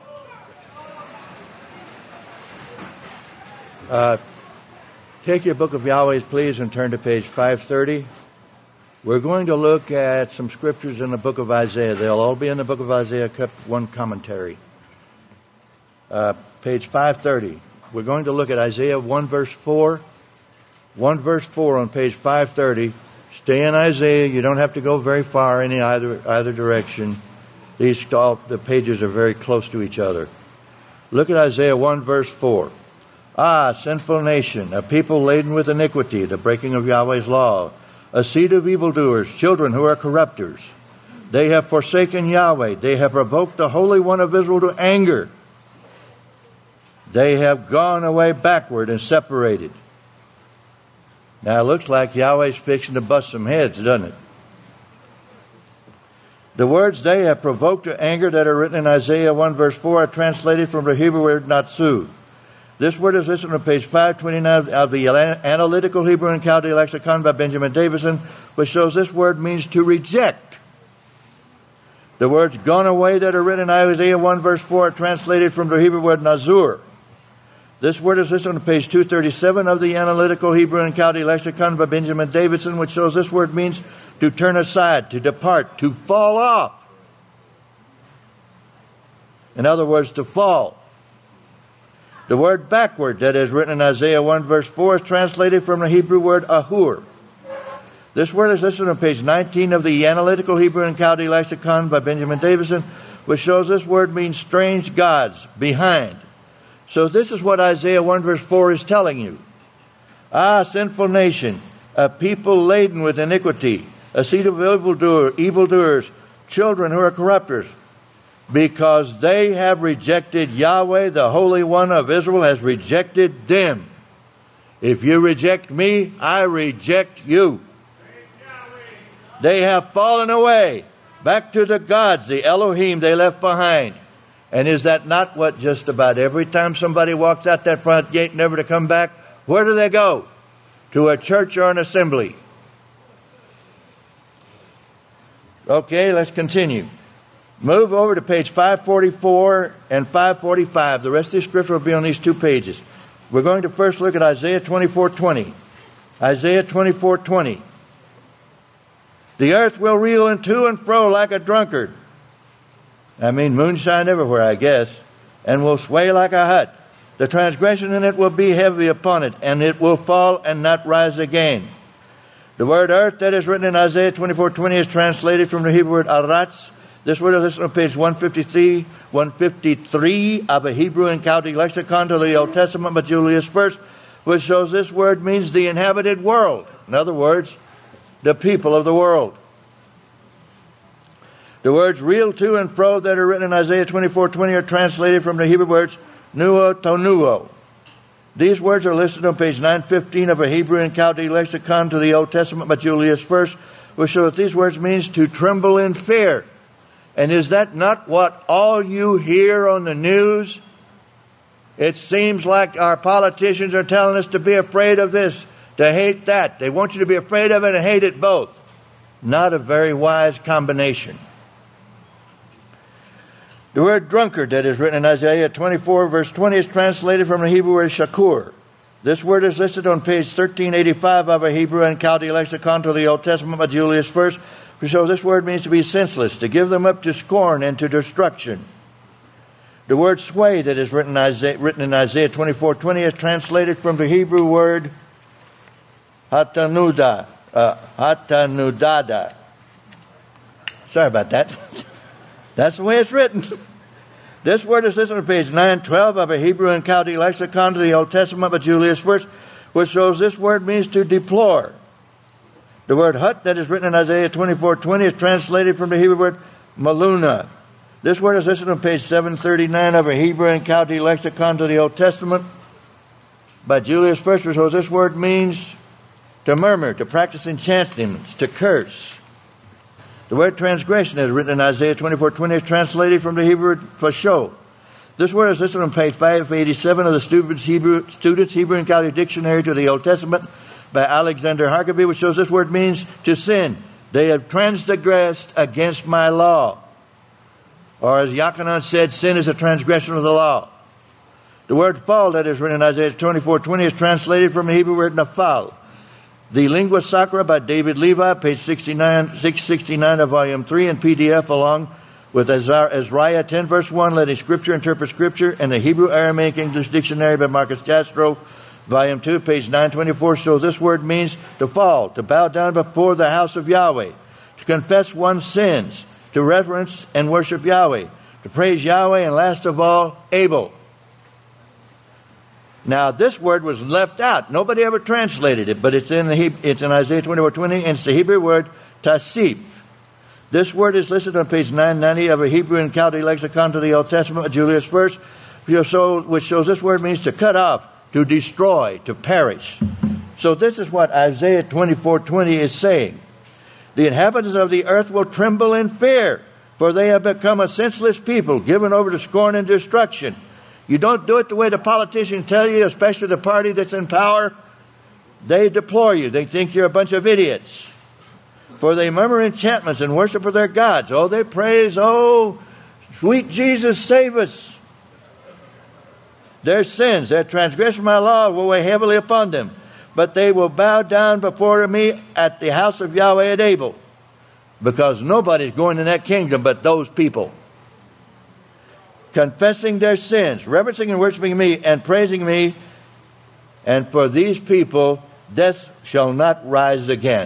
Uh, take your book of Yahweh's, please, and turn to page five thirty. We're going to look at some scriptures in the book of Isaiah. They'll all be in the book of Isaiah, except one commentary. Uh, page five thirty. We're going to look at Isaiah one verse four. one verse four on page five thirty. Stay in Isaiah. You don't have to go very far in either either direction. These all, the pages are very close to each other. Look at Isaiah one verse four. Ah, sinful nation, a people laden with iniquity, the breaking of Yahweh's law, a seed of evildoers, children who are corrupters. They have forsaken Yahweh. They have provoked the Holy One of Israel to anger. They have gone away backward and separated. Now, it looks like Yahweh's fixing to bust some heads, doesn't it? The words they have provoked to anger that are written in Isaiah one verse four are translated from the Hebrew word natsu. This word is listed on page five twenty-nine of the Analytical Hebrew and Chaldee Lexicon by Benjamin Davison, which shows this word means to reject. The words gone away that are written in Isaiah one verse four are translated from the Hebrew word nazur. This word is listed on page two thirty-seven of the Analytical Hebrew and Chaldee Lexicon by Benjamin Davison, which shows this word means to turn aside, to depart, to fall off. In other words, to fall. The word backward that is written in Isaiah one verse four is translated from the Hebrew word ahur. This word is listed on page nineteen of the Analytical Hebrew and Chaldee Lexicon by Benjamin Davison, which shows this word means strange gods, behind. So this is what Isaiah one verse four is telling you. Ah, sinful nation, a people laden with iniquity, a seed of evildoer, evildoers, children who are corrupters, because they have rejected Yahweh, the Holy One of Israel has rejected them. If you reject me, I reject you. They have fallen away back to the gods, the Elohim they left behind. And is that not what just about every time somebody walks out that front gate never to come back, where do they go? To a church or an assembly. Okay, let's continue. Move over to page five forty-four and five forty-five. The rest of the scripture will be on these two pages. We're going to first look at Isaiah twenty-four twenty. Isaiah twenty-four twenty. The earth will reel in to and fro like a drunkard. I mean, moonshine everywhere, I guess. And will sway like a hut. The transgression in it will be heavy upon it, and it will fall and not rise again. The word earth that is written in Isaiah twenty-four twenty is translated from the Hebrew word aratz. This word is listed on page one fifty-three, one fifty-three of a Hebrew and Chaldee lexicon to the Old Testament by Julius First, which shows this word means the inhabited world. In other words, the people of the world. The words reel to and fro that are written in Isaiah twenty-four twenty are translated from the Hebrew words nuo tonuo. These words are listed on page nine fifteen of a Hebrew and Chaldee lexicon to the Old Testament by Julius First, which shows these words means to tremble in fear. And is that not what all you hear on the news? It seems like our politicians are telling us to be afraid of this, to hate that. They want you to be afraid of it and hate it both. Not a very wise combination. The word drunkard that is written in Isaiah twenty-four, verse twenty, is translated from the Hebrew word shakur. This word is listed on page thirteen eighty-five of a Hebrew and Chaldee lexicon to the Old Testament by Julius First. So this word means to be senseless, to give them up to scorn and to destruction. The word sway that is written in Isaiah, written in Isaiah twenty-four twenty is translated from the Hebrew word hatanuda, uh, hatanudada. Sorry about that. That's the way it's written. This word is listed on page nine twelve of a Hebrew and Chaldee lexicon to the Old Testament by Julius First, which shows this word means to deplore. The word hut that is written in Isaiah twenty-four twenty is translated from the Hebrew word maluna. This word is listed on page seven thirty-nine of a Hebrew and Chaldee lexicon to the Old Testament by Julius First, which shows this word means to murmur, to practice enchantments, to curse. The word transgression that is written in Isaiah twenty-four twenty is translated from the Hebrew word fasho. This word is listed on page five eighty-seven of the Student's Hebrew, Student's Hebrew and Chaldee Dictionary to the Old Testament by Alexander Harkavy, which shows this word means to sin. They have transgressed against my law. Or as Yachanan said, sin is a transgression of the law. The word fall that is written in Isaiah twenty-four twenty is translated from the Hebrew word nafal. The Lingua Sacra by David Levi, page sixty-nine, six sixty-nine of volume three in P D F, along with Ezra ten verse one, letting Scripture interpret Scripture, and the Hebrew Aramaic English Dictionary by Marcus Jastrow, volume two, page nine twenty-four. So this word means to fall, to bow down before the house of Yahweh, to confess one's sins, to reverence and worship Yahweh, to praise Yahweh, and last of all, Abel. Now, this word was left out. Nobody ever translated it, but it's in the Hebrew, it's in Isaiah twenty-four twenty, and it's the Hebrew word tasif. This word is listed on page nine ninety of a Hebrew and Chaldee lexicon to the Old Testament of Julius First, which shows this word means to cut off, to destroy, to perish. So this is what Isaiah twenty-four twenty is saying. The inhabitants of the earth will tremble in fear, for they have become a senseless people, given over to scorn and destruction. You don't do it the way the politicians tell you, especially the party that's in power. They deplore you. They think you're a bunch of idiots. For they murmur enchantments and worship of their gods. Oh, they praise, oh, sweet Jesus, save us. Their sins, their transgression of my law will weigh heavily upon them. But they will bow down before me at the house of Yahweh at Abel. Because nobody's going in that kingdom but those people. Confessing their sins, reverencing and worshiping me, and praising me. And for these people, death shall not rise again.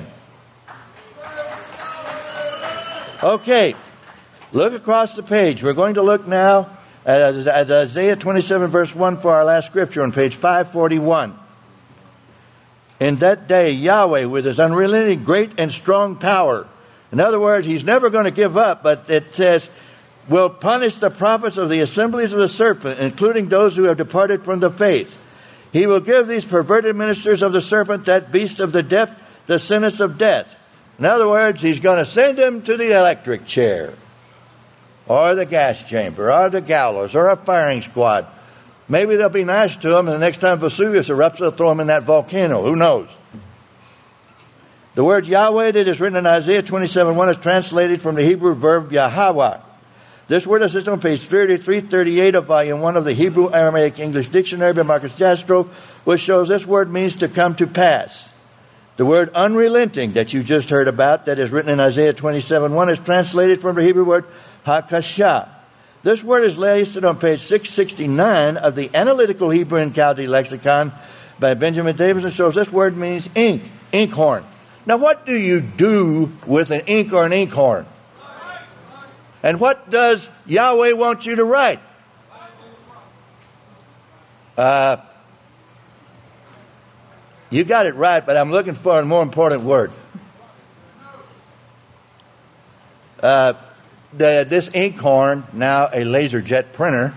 Okay, look across the page. We're going to look now at, at Isaiah twenty-seven, verse one for our last scripture on page five forty-one. In that day, Yahweh, with his unrelenting great and strong power. In other words, he's never going to give up, but it says, will punish the prophets of the assemblies of the serpent, including those who have departed from the faith. He will give these perverted ministers of the serpent, that beast of the death, the sentence of death. In other words, he's going to send them to the electric chair, or the gas chamber, or the gallows, or a firing squad. Maybe they'll be nice to them, and the next time Vesuvius erupts, they'll throw them in that volcano. Who knows? The word Yahweh that is written in Isaiah twenty-seven one is translated from the Hebrew verb Yahweh. This word is on page thirty-three thirty-eight of volume one of the Hebrew Aramaic English Dictionary by Marcus Jastrow, which shows this word means to come to pass. The word unrelenting that you just heard about, that is written in Isaiah twenty-seven one, is translated from the Hebrew word hakashah. This word is listed on page six sixty-nine of the Analytical Hebrew and Chaldee Lexicon by Benjamin Davis, and shows this word means ink, inkhorn. Now, what do you do with an ink or an inkhorn? And what does Yahweh want you to write? Uh, you got it right, but I'm looking for a more important word. Uh, the, this inkhorn, now a LaserJet printer.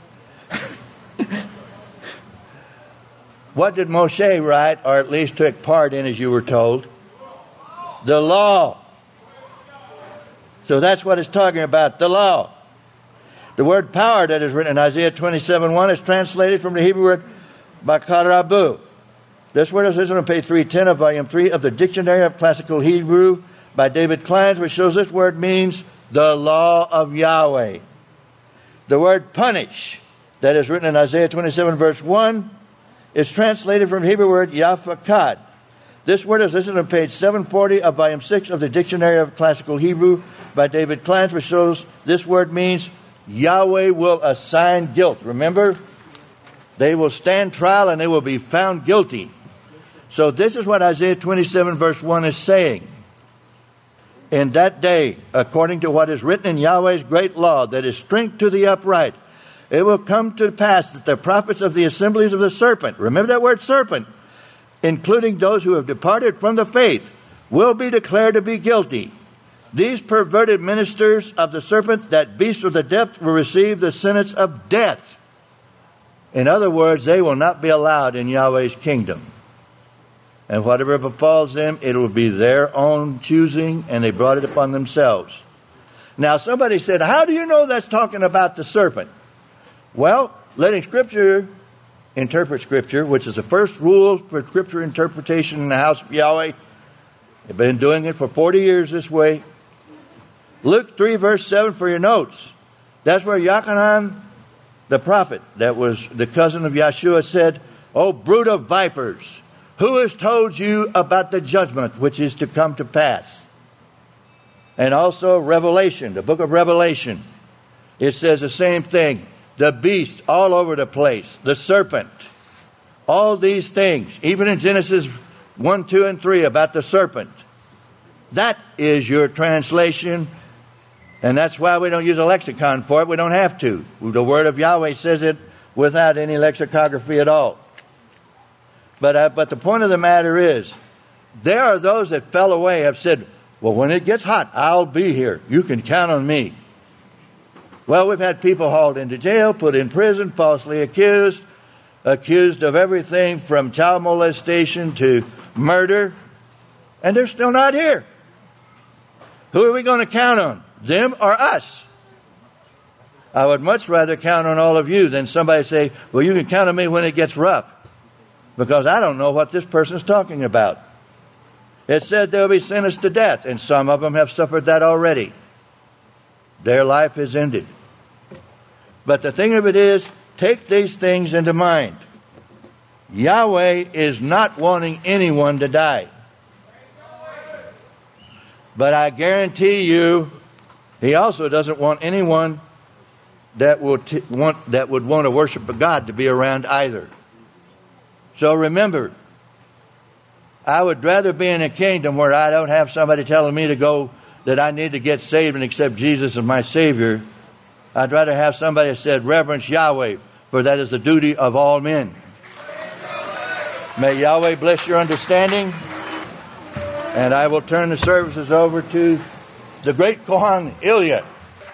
What did Moshe write, or at least took part in, as you were told? The law. So that's what it's talking about, the law. The word power that is written in Isaiah twenty-seven one is translated from the Hebrew word bakarabu. This word is written on page three ten of volume three of the Dictionary of Classical Hebrew by David Kleins, which shows this word means the law of Yahweh. The word punish that is written in Isaiah twenty-seven verse one is translated from the Hebrew word yafakad. This word is listed on page seven forty of volume six of the Dictionary of Classical Hebrew by David Kleins, which shows this word means Yahweh will assign guilt. Remember, they will stand trial and they will be found guilty. So this is what Isaiah twenty-seven verse one is saying. In that day, according to what is written in Yahweh's great law, that is strength to the upright, it will come to pass that the prophets of the assemblies of the serpent, remember that word serpent, including those who have departed from the faith, will be declared to be guilty. These perverted ministers of the serpent, that beast of the depth, will receive the sentence of death. In other words, they will not be allowed in Yahweh's kingdom. And whatever befalls them, it will be their own choosing, and they brought it upon themselves. Now, somebody said, how do you know that's talking about the serpent? Well, letting Scripture interpret Scripture, which is the first rule for Scripture interpretation in the house of Yahweh. They've been doing it for forty years this way. Luke three, verse seven for your notes. That's where Yochanan, the prophet, that was the cousin of Yeshua, said, "O brood of vipers, who has told you about the judgment which is to come to pass?" And also Revelation, the book of Revelation. It says the same thing. The beast all over the place, the serpent, all these things, even in Genesis one, two, and three about the serpent. That is your translation, and that's why we don't use a lexicon for it. We don't have to. The word of Yahweh says it without any lexicography at all. But, uh, but the point of the matter is, there are those that fell away, have said, well, when it gets hot, I'll be here. You can count on me. Well, we've had people hauled into jail, put in prison, falsely accused, accused of everything from child molestation to murder, and they're still not here. Who are we going to count on, them or us? I would much rather count on all of you than somebody say, well, you can count on me when it gets rough, because I don't know what this person's talking about. It said they'll be sentenced to death, and some of them have suffered that already. Their life is ended. But the thing of it is, take these things into mind. Yahweh is not wanting anyone to die. But I guarantee you, He also doesn't want anyone that would t- want that would want to worship a God to be around either. So remember, I would rather be in a kingdom where I don't have somebody telling me to go, that I need to get saved and accept Jesus as my Savior. I'd rather have somebody that said, reverence Yahweh, for that is the duty of all men. May Yahweh bless your understanding. And I will turn the services over to the great Kohan Ilya.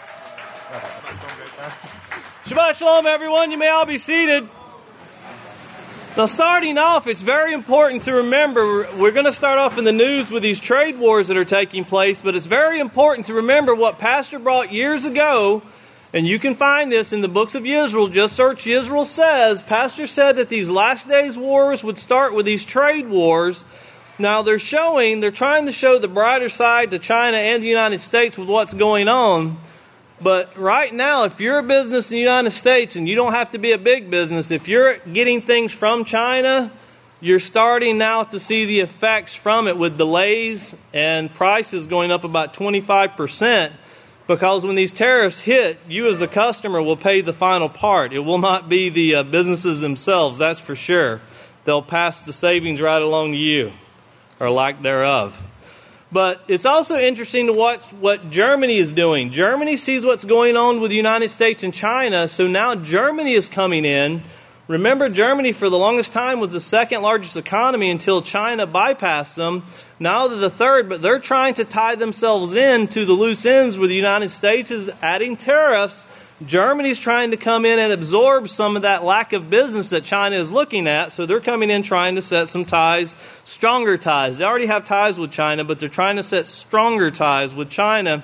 Shabbat Shalom, everyone. You may all be seated. Now, starting off, it's very important to remember, we're going to start off in the news with these trade wars that are taking place, but it's very important to remember what Pastor brought years ago, and you can find this in the books of Yisrael. Just search Yisrael Says. Pastor said that these last days wars would start with these trade wars. Now, they're showing, they're trying to show the brighter side to China and the United States with what's going on. But right now, if you're a business in the United States, and you don't have to be a big business, if you're getting things from China, you're starting now to see the effects from it with delays and prices going up about twenty-five percent. Because when these tariffs hit, you as a customer will pay the final part. It will not be the uh, businesses themselves, that's for sure. They'll pass the savings right along to you, or lack thereof. But it's also interesting to watch what Germany is doing. Germany sees what's going on with the United States and China, so now Germany is coming in. Remember, Germany for the longest time was the second largest economy until China bypassed them. Now they're the third, but they're trying to tie themselves in to the loose ends where the United States is adding tariffs. Germany's trying to come in and absorb some of that lack of business that China is looking at. So they're coming in trying to set some ties, stronger ties. They already have ties with China, but they're trying to set stronger ties with China.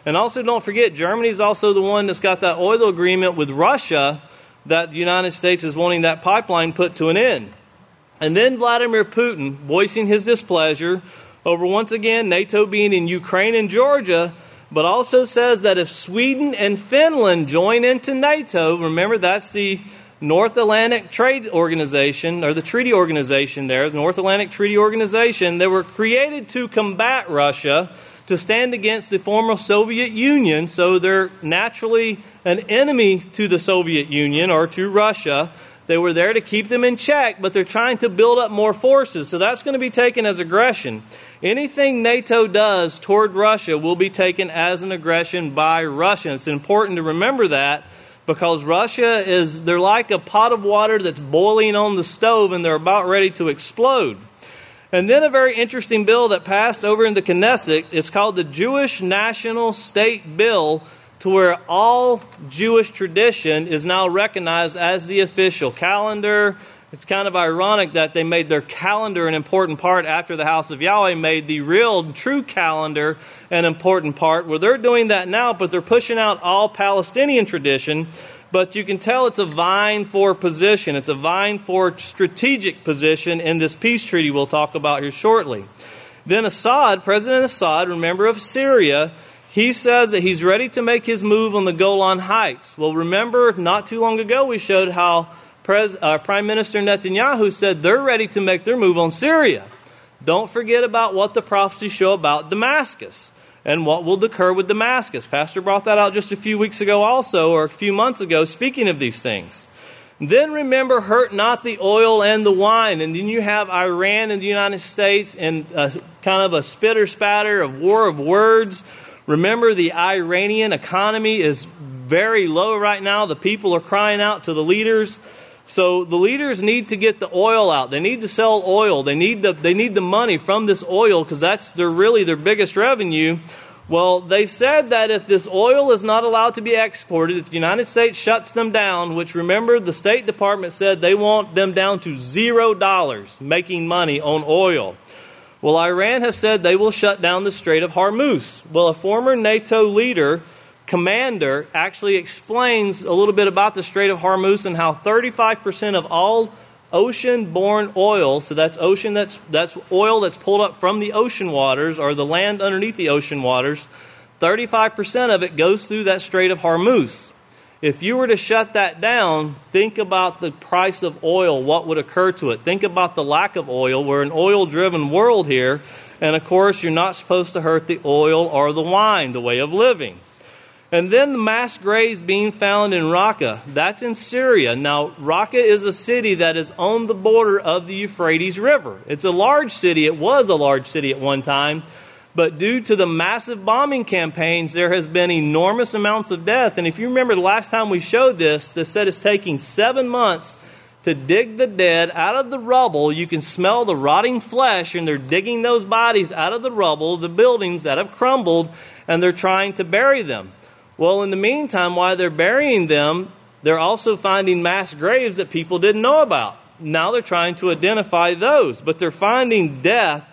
And also don't forget, Germany's also the one that's got that oil agreement with Russia that the United States is wanting that pipeline put to an end. And then Vladimir Putin voicing his displeasure over, once again, NATO being in Ukraine and Georgia, but also says that if Sweden and Finland join into NATO, remember that's the North Atlantic Trade Organization, or the treaty organization there, the North Atlantic Treaty Organization, they were created to combat Russia, to stand against the former Soviet Union, so they're naturally an enemy to the Soviet Union or to Russia. They were there to keep them in check, but they're trying to build up more forces, so that's going to be taken as aggression. Anything NATO does toward Russia will be taken as an aggression by Russia. It's important to remember that, because Russia is, they're like a pot of water that's boiling on the stove and they're about ready to explode. And then a very interesting bill that passed over in the Knesset is called the Jewish National State Bill, to where all Jewish tradition is now recognized as the official calendar. It's kind of ironic that they made their calendar an important part after the House of Yahweh made the real, true calendar an important part. Well, they're doing that now, but they're pushing out all Palestinian tradition. But you can tell it's a vying for position. It's a vying for strategic position in this peace treaty we'll talk about here shortly. Then Assad, President Assad, remember of Syria, he says that he's ready to make his move on the Golan Heights. Well, remember, not too long ago we showed how Pres- uh, Prime Minister Netanyahu said they're ready to make their move on Syria. Don't forget about what the prophecies show about Damascus and what will occur with Damascus. Pastor brought that out just a few weeks ago also, or a few months ago, speaking of these things. Then remember, hurt not the oil and the wine. And then you have Iran and the United States in a, kind of a spitter spatter of war of words. Remember, the Iranian economy is very low right now. The people are crying out to the leaders. So the leaders need to get the oil out. They need to sell oil. They need the they need the money from this oil, because that's their really their biggest revenue. Well, they said that if this oil is not allowed to be exported, if the United States shuts them down, which remember the State Department said they want them down to zero dollars making money on oil. Well, Iran has said they will shut down the Strait of Hormuz. Well, a former NATO leader, commander, actually explains a little bit about the Strait of Hormuz and how thirty-five percent of all ocean-borne oil, so that's ocean that's that's oil that's pulled up from the ocean waters or the land underneath the ocean waters, thirty-five percent of it goes through that Strait of Hormuz. If you were to shut that down, think about the price of oil, what would occur to it. Think about the lack of oil. We're an oil-driven world here, and of course you're not supposed to hurt the oil or the wine, the way of living. And then the mass graves being found in Raqqa. That's in Syria. Now, Raqqa is a city that is on the border of the Euphrates River. It's a large city. It was a large city at one time. But due to the massive bombing campaigns, there has been enormous amounts of death. And if you remember the last time we showed this, this said it's taking seven months to dig the dead out of the rubble. You can smell the rotting flesh, and they're digging those bodies out of the rubble, the buildings that have crumbled, and they're trying to bury them. Well, in the meantime, while they're burying them, they're also finding mass graves that people didn't know about. Now they're trying to identify those, but they're finding death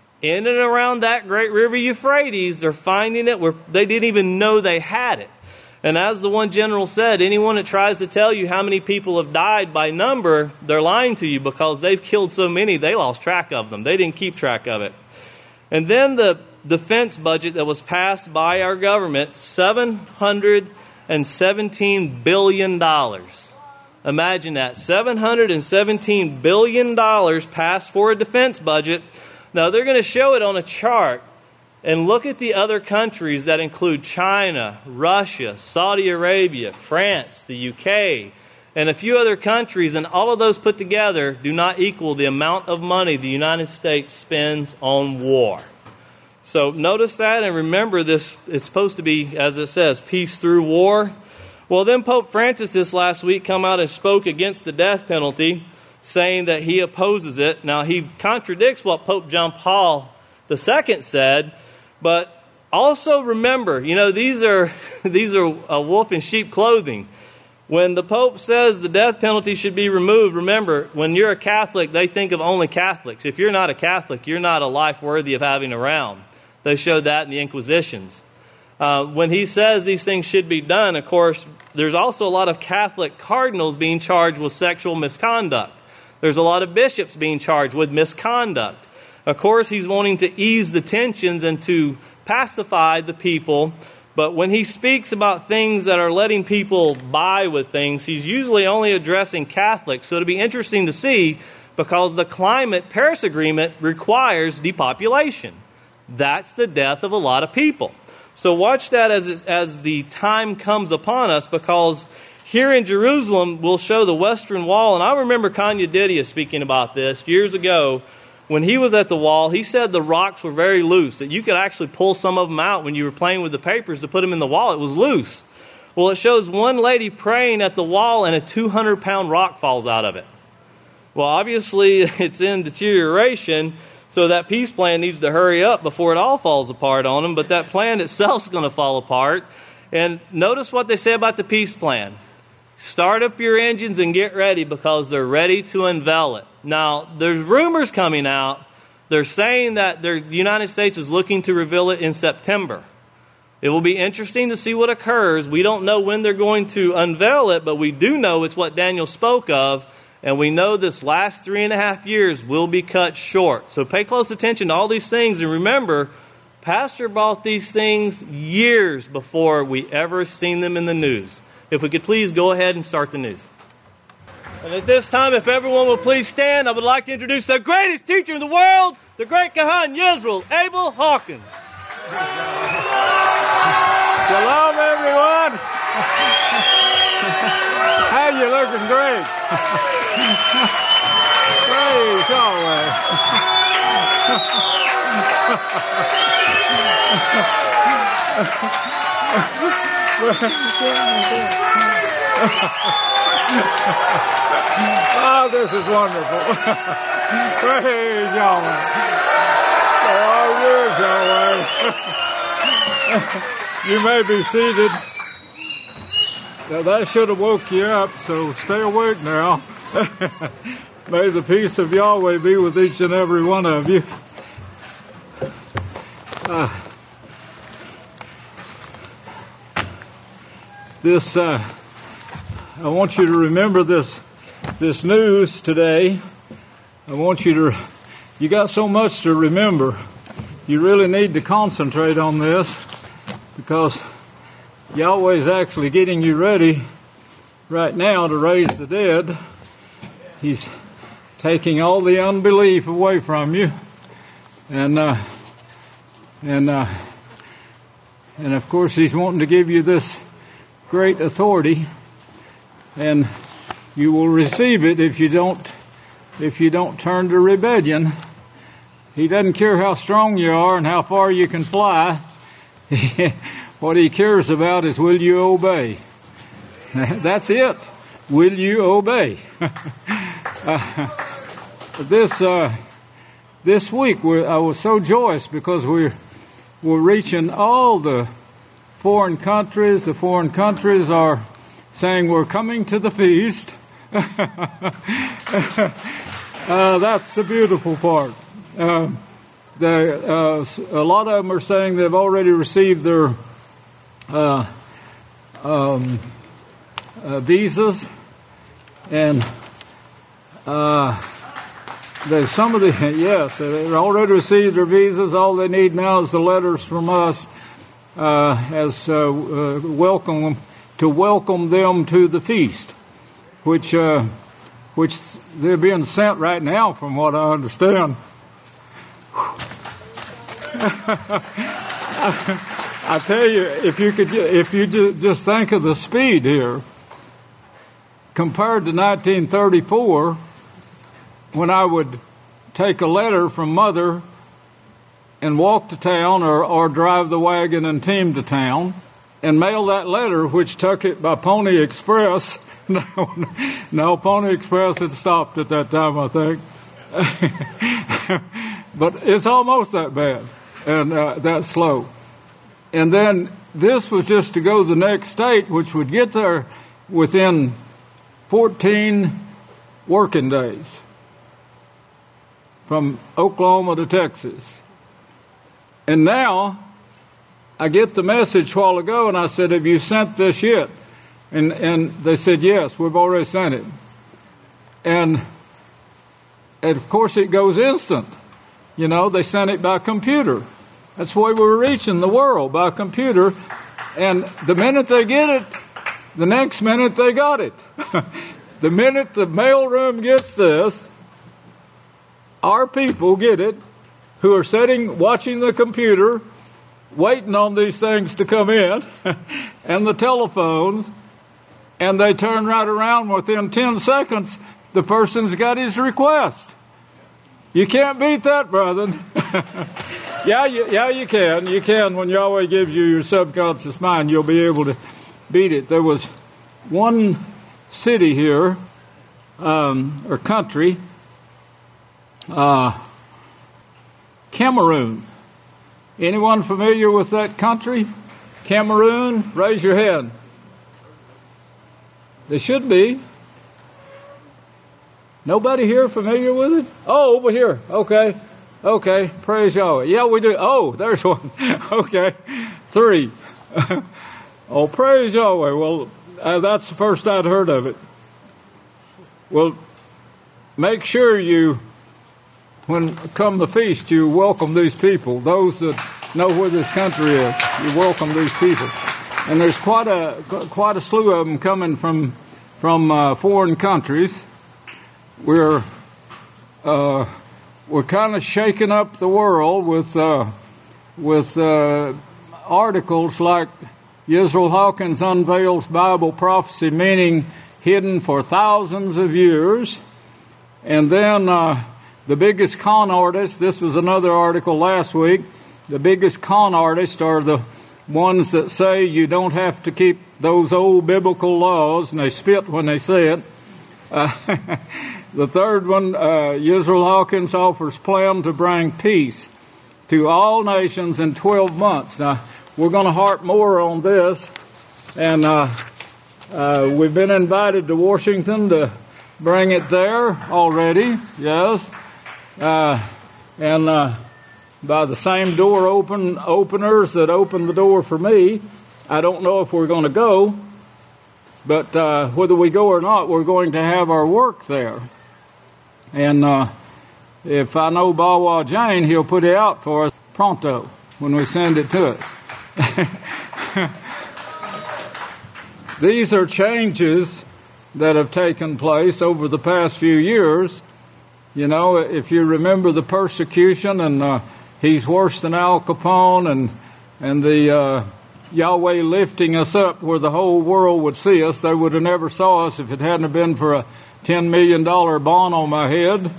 in and around that great river Euphrates. They're finding it where they didn't even know they had it. And as the one general said, anyone that tries to tell you how many people have died by number, they're lying to you, because they've killed so many, they lost track of them. They didn't keep track of it. And then the defense budget that was passed by our government, seven hundred seventeen billion dollars. Imagine that, seven hundred seventeen billion dollars passed for a defense budget. Now, they're going to show it on a chart, and look at the other countries that include China, Russia, Saudi Arabia, France, the U K, and a few other countries, and all of those put together do not equal the amount of money the United States spends on war. So notice that, and remember this, it's supposed to be, as it says, peace through war. Well, then Pope Francis this last week come out and spoke against the death penalty, saying that he opposes it. Now, he contradicts what Pope John Paul the Second said, but also remember, you know, these are these are a wolf in sheep clothing. When the Pope says the death penalty should be removed, remember, when you're a Catholic, they think of only Catholics. If you're not a Catholic, you're not a life worthy of having around. They showed that in the Inquisitions. Uh, when he says these things should be done, of course, there's also a lot of Catholic cardinals being charged with sexual misconduct. There's a lot of bishops being charged with misconduct. Of course, he's wanting to ease the tensions and to pacify the people. But when he speaks about things that are letting people buy with things, he's usually only addressing Catholics. So it'll be interesting to see, because the climate Paris Agreement requires depopulation. That's the death of a lot of people. So watch that as as the time comes upon us, because here in Jerusalem, we'll show the Western Wall. And I remember Kanye Didia speaking about this years ago. When he was at the wall, he said the rocks were very loose, that you could actually pull some of them out when you were playing with the papers to put them in the wall. It was loose. Well, it shows one lady praying at the wall and a two hundred pound rock falls out of it. Well, obviously, it's in deterioration, so that peace plan needs to hurry up before it all falls apart on them. But that plan itself is going to fall apart. And notice what they say about the peace plan. Start up your engines and get ready, because they're ready to unveil it. Now, there's rumors coming out. They're saying that the United States is looking to reveal it in September. It will be interesting to see what occurs. We don't know when they're going to unveil it, but we do know it's what Daniel spoke of. And we know this last three and a half years will be cut short. So pay close attention to all these things. And remember, Pastor brought these things years before we ever seen them in the news. If we could please go ahead and start the news. And at this time, if everyone will please stand, I would like to introduce the greatest teacher in the world, the great Kahan Yisrael Abel Hawkins. Shalom, everyone. How you looking? Great. Praise Yahweh. Oh, this is wonderful. Praise Yahweh. Oh, yes, Yahweh. You may be seated. Now, that should have woke you up, so stay awake now. May the peace of Yahweh be with each and every one of you. Uh, this, uh, I want you to remember this, this news today. I want you to, you got so much to remember. You really need to concentrate on this, because Yahweh's actually getting you ready right now to raise the dead. He's taking all the unbelief away from you, and uh, and uh, and of course He's wanting to give you this great authority, and you will receive it if you don't if you don't turn to rebellion. He doesn't care how strong you are and how far you can fly. What He cares about is, will you obey? That's it. Will you obey? uh, this uh, this week we're, I was so joyous, because we're we're reaching all the foreign countries. The foreign countries are saying we're coming to the feast. uh, that's the beautiful part. Uh, the, uh, a lot of them are saying they've already received their Uh, um, uh, visas, and uh, there's some of the yes, they've already received their visas. All they need now is the letters from us uh, as uh, uh, welcome to welcome them to the feast, which uh, which they're being sent right now, from what I understand. I tell you, if you could, if you just think of the speed here, compared to nineteen thirty-four, when I would take a letter from Mother and walk to town, or, or drive the wagon and team to town, and mail that letter, which took it by Pony Express. No, no, Pony Express had stopped at that time, I think. But it's almost that bad, and uh, that slow. And then this was just to go to the next state, which would get there within fourteen working days, from Oklahoma to Texas. And now I get the message a while ago, and I said, have you sent this yet? And and they said, yes, we've already sent it. And, and of course it goes instant. You know, they sent it by computer. That's the way we were reaching the world, by computer. And the minute they get it, the next minute they got it. The minute the mailroom gets this, our people get it, who are sitting, watching the computer, waiting on these things to come in, and the telephones, and they turn right around within ten seconds, the person's got his request. You can't beat that, brethren. yeah, you, yeah, you can. You can. When Yahweh gives you your subconscious mind, you'll be able to beat it. There was one city here, um, or country, uh, Cameroon. Anyone familiar with that country? Cameroon? Raise your hand. They should be. Nobody here familiar with it? Oh, over here. Okay. Okay. Praise Yahweh. Yeah, we do. Oh, there's one. Okay. Three. Oh, praise Yahweh. Well, uh, that's the first I'd heard of it. Well, make sure you, when come the feast, you welcome these people. Those that know where this country is, you welcome these people. And there's quite a quite a slew of them coming from from uh, foreign countries. We're uh, we're kind of shaking up the world with uh, with uh, articles like Yisrael Hawkins unveils Bible prophecy meaning hidden for thousands of years, and then uh, the biggest con artists. This was another article last week. The biggest con artists are the ones that say you don't have to keep those old biblical laws, and they spit when they say it. Uh, the third one, uh, Yisrael Hawkins offers plan to bring peace to all nations in twelve months. Now, we're going to harp more on this, and uh, uh, we've been invited to Washington to bring it there already, yes, uh, and uh, by the same door open openers that opened the door for me. I don't know if we're going to go, but uh, whether we go or not, we're going to have our work there. And uh, if I know Bawa Jane, he'll put it out for us pronto when we send it to us. These are changes that have taken place over the past few years. You know, if you remember the persecution, and uh, he's worse than Al Capone, and and the uh, Yahweh lifting us up where the whole world would see us. They would have never saw us if it hadn't been for a ten million dollars bond on my head.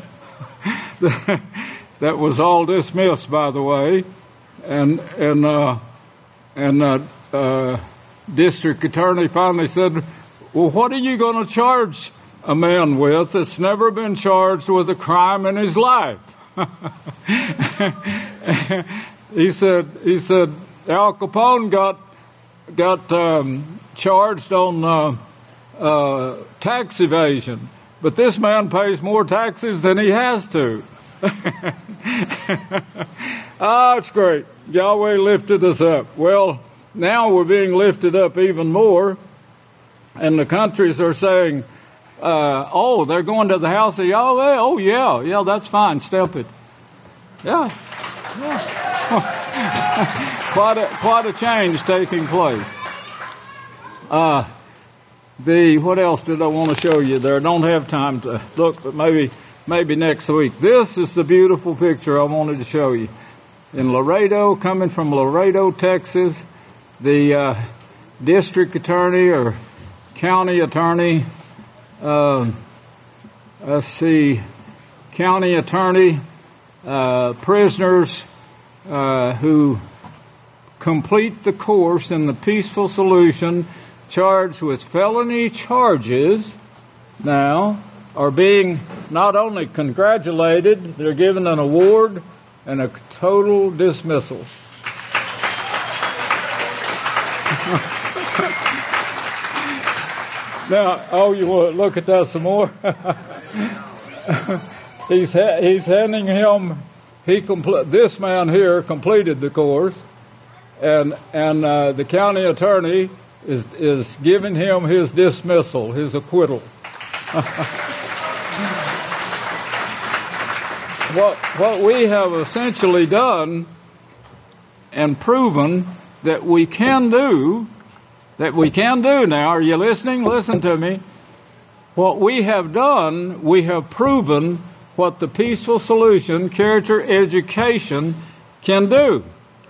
That was all dismissed, by the way. And and uh, and uh, uh, district attorney finally said, well, what are you going to charge a man with that's never been charged with a crime in his life? he said, he said, Al Capone got got um, charged on uh, uh, tax evasion, but this man pays more taxes than he has to. Ah, it's great. Yahweh lifted us up. Well, now we're being lifted up even more, and the countries are saying, uh, oh, they're going to the house of Yahweh? Oh, yeah, yeah, that's fine. Step it. Yeah. yeah. quite, a, quite a change taking place. Uh, the what else did I want to show you there? I don't have time to look, but maybe maybe next week. This is the beautiful picture I wanted to show you. In Laredo, coming from Laredo, Texas, the uh, district attorney or county attorney, uh, let's see, county attorney, uh, prisoners uh, who complete the course in the Peaceful Solution, charged with felony charges, now are being not only congratulated, they're given an award and a total dismissal. Now, oh, you want to look at that some more? he's ha- he's handing him. He compl- This man here completed the course, and and uh, the county attorney is is giving him his dismissal, his acquittal. What what we have essentially done and proven that we can do, that we can do now, are you listening? Listen to me. What we have done, we have proven what the Peaceful Solution Character Education can do.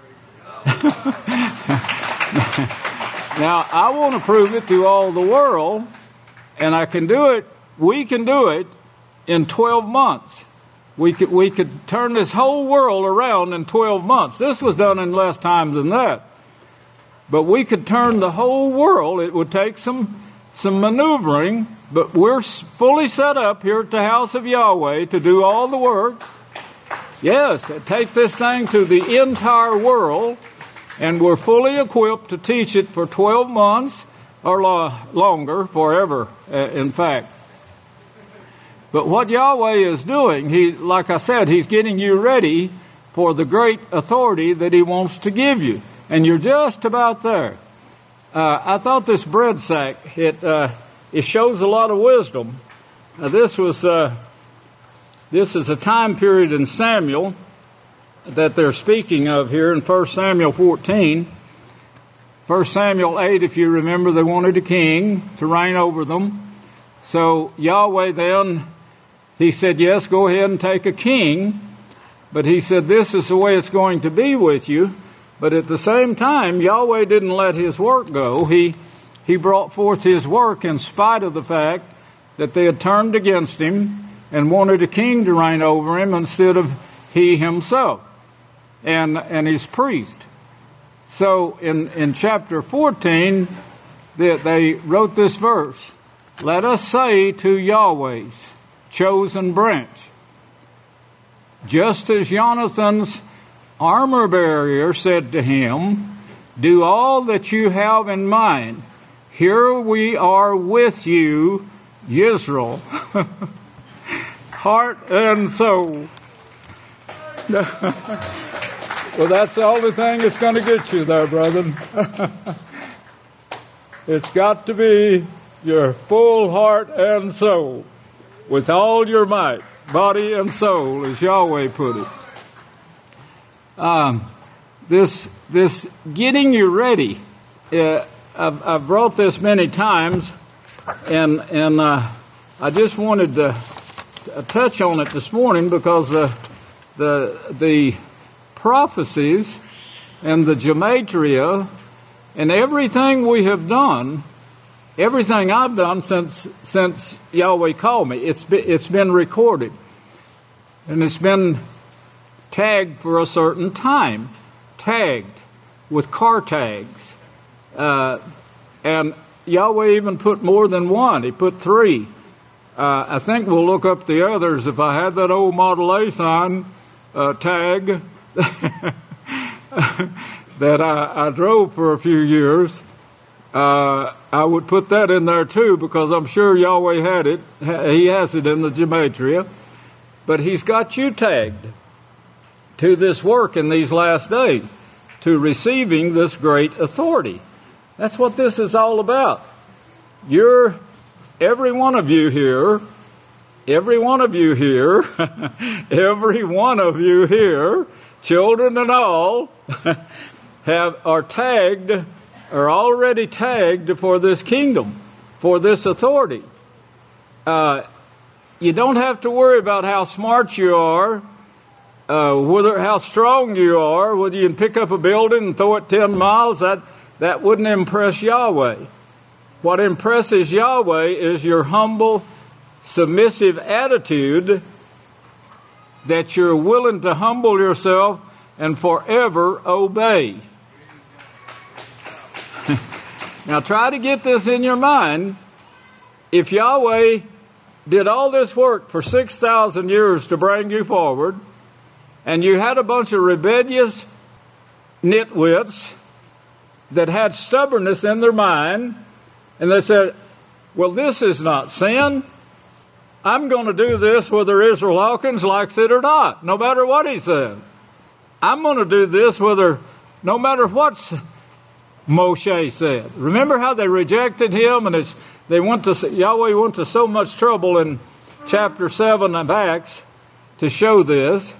Now, I want to prove it to all the world, and I can do it, we can do it in twelve months. We could, we could turn this whole world around in twelve months. This was done in less time than that. But we could turn the whole world. It would take some, some maneuvering, but we're fully set up here at the house of Yahweh to do all the work. Yes, take this thing to the entire world, and we're fully equipped to teach it for twelve months or lo- longer, forever, uh, in fact. But what Yahweh is doing, he, like I said, he's getting you ready for the great authority that he wants to give you. And you're just about there. Uh, I thought this bread sack, it uh, it shows a lot of wisdom. Now, this was uh, this is a time period in Samuel that they're speaking of here in First Samuel fourteen. First Samuel eight, if you remember, they wanted a king to reign over them. So Yahweh then, he said, yes, go ahead and take a king. But he said, this is the way it's going to be with you. But at the same time, Yahweh didn't let his work go. He he brought forth his work in spite of the fact that they had turned against him and wanted a king to reign over him instead of he himself and, and his priest. So in, in chapter fourteen, they, they wrote this verse, let us say to Yahweh's chosen branch, just as Jonathan's armor bearer said to him, do all that you have in mind. Here we are with you, Yisrael, heart and soul. Well, that's the only thing that's going to get you there, brother. It's got to be your full heart and soul, with all your might, body and soul, as Yahweh put it. Um, this this getting you ready, uh, I've, I've brought this many times, and and uh, I just wanted to, to touch on it this morning because the the the prophecies and the gematria and everything we have done, everything I've done since since Yahweh called me, it's been, it's been recorded, and it's been tagged for a certain time, tagged with car tags. Uh, and Yahweh even put more than one. He put three. Uh, I think we'll look up the others. If I had that old Model A sign uh, tag that I, I drove for a few years, uh, I would put that in there too, because I'm sure Yahweh had it. He has it in the gematria. But he's got you tagged to this work in these last days, to receiving this great authority. That's what this is all about. You're, every one of you here, every one of you here, every one of you here, children and all, have are tagged, are already tagged for this kingdom, for this authority. Uh, you don't have to worry about how smart you are, Uh, whether how strong you are, whether you can pick up a building and throw it ten miles, that, that wouldn't impress Yahweh. What impresses Yahweh is your humble, submissive attitude, that you're willing to humble yourself and forever obey. Now try to get this in your mind. If Yahweh did all this work for six thousand years to bring you forward, and you had a bunch of rebellious nitwits that had stubbornness in their mind, and they said, well, this is not sin. I'm going to do this whether Israel Hawkins likes it or not, no matter what he said. I'm going to do this whether no matter what Moshe said. Remember how they rejected him, and it's, they went to Yahweh went to so much trouble in chapter seven of Acts to show this,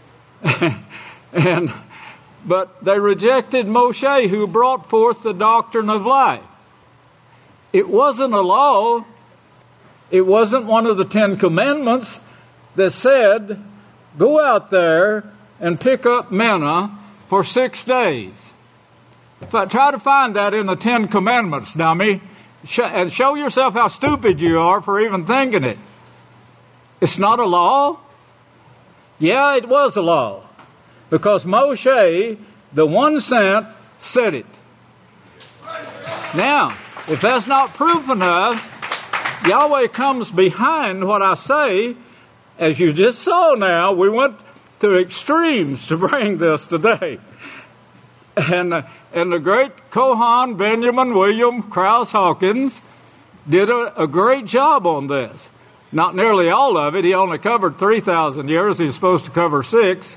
and but they rejected Moshe, who brought forth the doctrine of life. It wasn't a law. It wasn't one of the Ten Commandments that said, go out there and pick up manna for six days. If I try to find that in the Ten Commandments, dummy, and show yourself how stupid you are for even thinking it. It's not a law. Yeah, it was a law, because Moshe, the one sent, said it. Now, if that's not proof enough, Yahweh comes behind what I say. As you just saw now, we went to extremes to bring this today. And, uh, and the great Kohan Benjamin William Krause Hawkins did a, a great job on this. Not nearly all of it. He only covered three thousand years. He's supposed to cover six.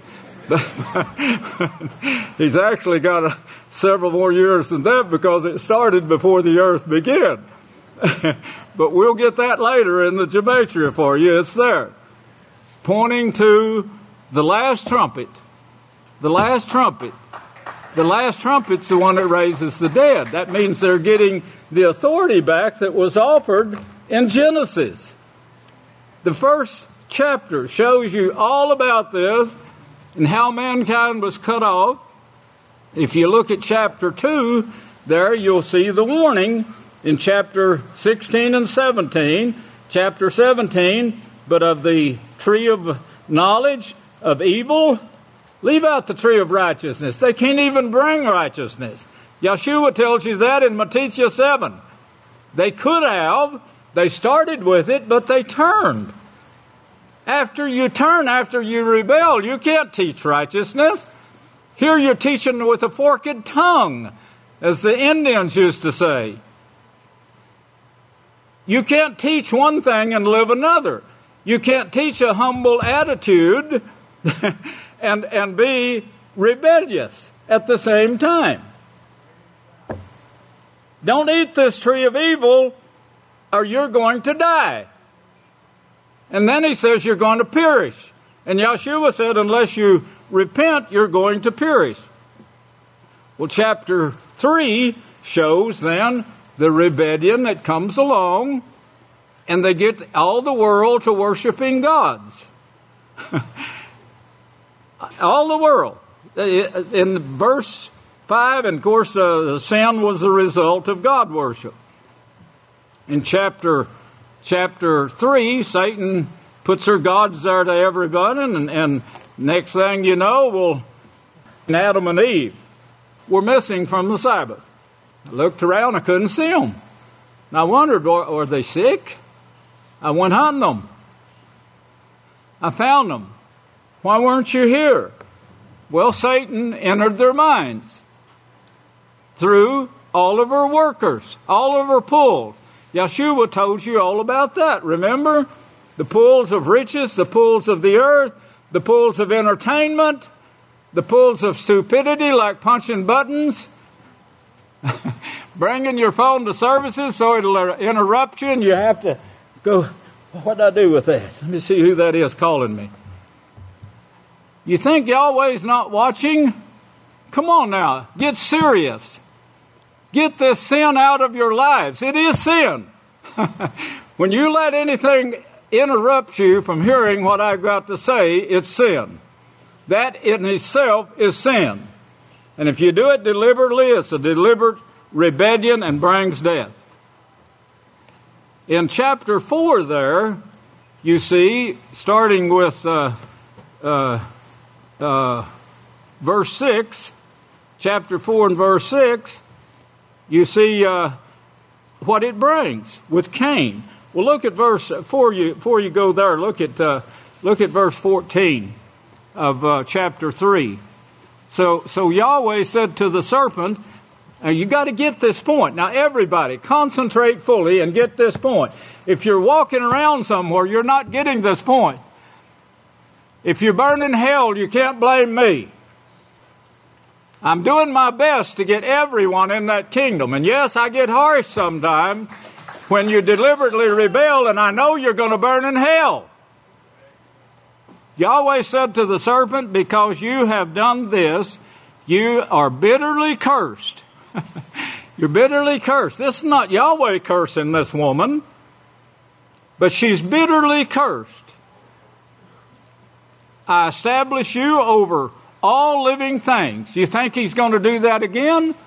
He's actually got a, several more years than that, because it started before the earth began. But we'll get that later in the gematria for you. It's there. Pointing to the last trumpet. The last trumpet. The last trumpet's the one that raises the dead. That means they're getting the authority back that was offered in Genesis. The first chapter shows you all about this and how mankind was cut off. If you look at chapter two, there you'll see the warning in chapter sixteen and seventeen. Chapter seventeen, but of the tree of knowledge of evil, leave out the tree of righteousness. They can't even bring righteousness. Yeshua tells you that in Matthew seven. They could have. They started with it, but they turned. After you turn, after you rebel, you can't teach righteousness. Here you're teaching with a forked tongue, as the Indians used to say. You can't teach one thing and live another. You can't teach a humble attitude and, and be rebellious at the same time. Don't eat this tree of evil, or you're going to die. And then he says you're going to perish. And Yeshua said, unless you repent, you're going to perish. Well, chapter three shows then the rebellion that comes along, and they get all the world to worshiping gods. All the world. In verse five, and of course, uh, sin was the result of God worship. In chapter chapter three, Satan puts her gods there to everybody, and, and next thing you know, well, Adam and Eve were missing from the Sabbath. I looked around, I couldn't see them. And I wondered, were they sick? I went hunting them. I found them. Why weren't you here? Well, Satan entered their minds through all of her workers, all of her pulls. Yeshua told you all about that. Remember? The pulls of riches, the pulls of the earth, the pulls of entertainment, the pulls of stupidity like punching buttons, bringing your phone to services so it'll interrupt you and you have to go, what do I do with that? Let me see who that is calling me. You think Yahweh's not watching? Come on now, get serious. Get this sin out of your lives. It is sin. When you let anything interrupt you from hearing what I've got to say, it's sin. That in itself is sin. And if you do it deliberately, it's a deliberate rebellion and brings death. In chapter four there, you see, starting with uh, uh, uh, verse six, chapter four and verse six, you see uh, what it brings with Cain. Well, look at verse before you before you go there. Look at uh, look at verse fourteen of uh, chapter three. So so Yahweh said to the serpent, now you got to get this point. Now everybody, concentrate fully and get this point. If you're walking around somewhere, you're not getting this point. If you burn in hell, you can't blame me. I'm doing my best to get everyone in that kingdom. And yes, I get harsh sometimes when you deliberately rebel, and I know you're going to burn in hell. Yahweh said to the serpent, because you have done this, you are bitterly cursed. You're bitterly cursed. This is not Yahweh cursing this woman, but she's bitterly cursed. I establish you over all living things. You think he's going to do that again?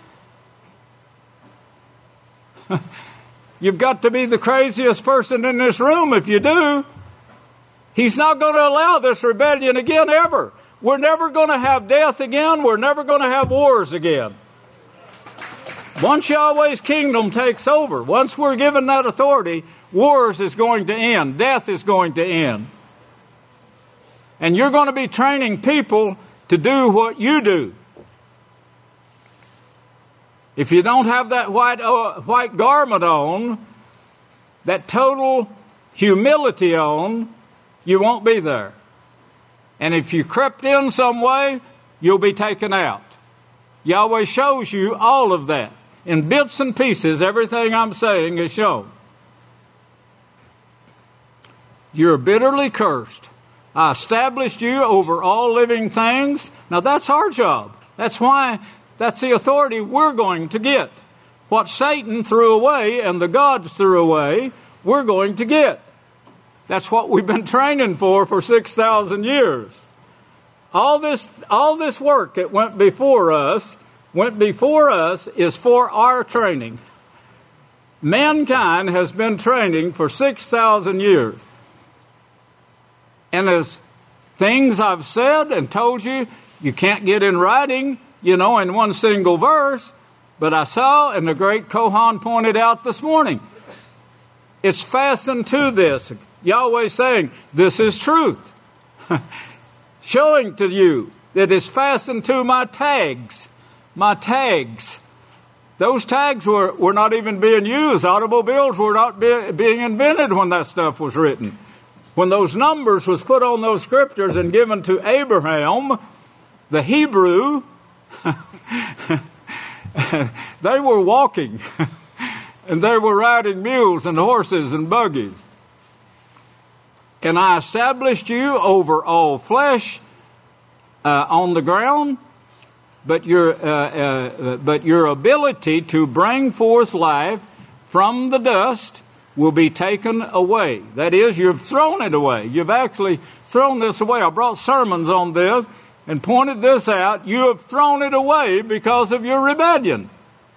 You've got to be the craziest person in this room if you do. He's not going to allow this rebellion again ever. We're never going to have death again. We're never going to have wars again. Once Yahweh's kingdom takes over, once we're given that authority, wars is going to end. Death is going to end. And you're going to be training people to do what you do. If you don't have that white, uh, white garment on, that total humility on, you won't be there. And if you crept in some way, you'll be taken out. Yahweh shows you all of that. In bits and pieces, everything I'm saying is shown. You're bitterly cursed. I established you over all living things. Now that's our job. That's why, that's the authority we're going to get. What Satan threw away and the gods threw away, we're going to get. That's what we've been training for for six thousand years. All this, all this work that went before us, went before us is for our training. Mankind has been training for six thousand years. And as things I've said and told you, you can't get in writing, you know, in one single verse. But I saw, and the great Kohan pointed out this morning, it's fastened to this. Yahweh saying, this is truth. Showing to you that it's fastened to my tags. My tags. Those tags were, were not even being used. Automobiles were not be, being invented when that stuff was written. When those numbers was put on those scriptures and given to Abraham, the Hebrew, they were walking. And they were riding mules and horses and buggies. And I established you over all flesh uh, on the ground, but your uh, uh, but your ability to bring forth life from the dust will be taken away. That is, you've thrown it away. You've actually thrown this away. I brought sermons on this and pointed this out. You have thrown it away because of your rebellion.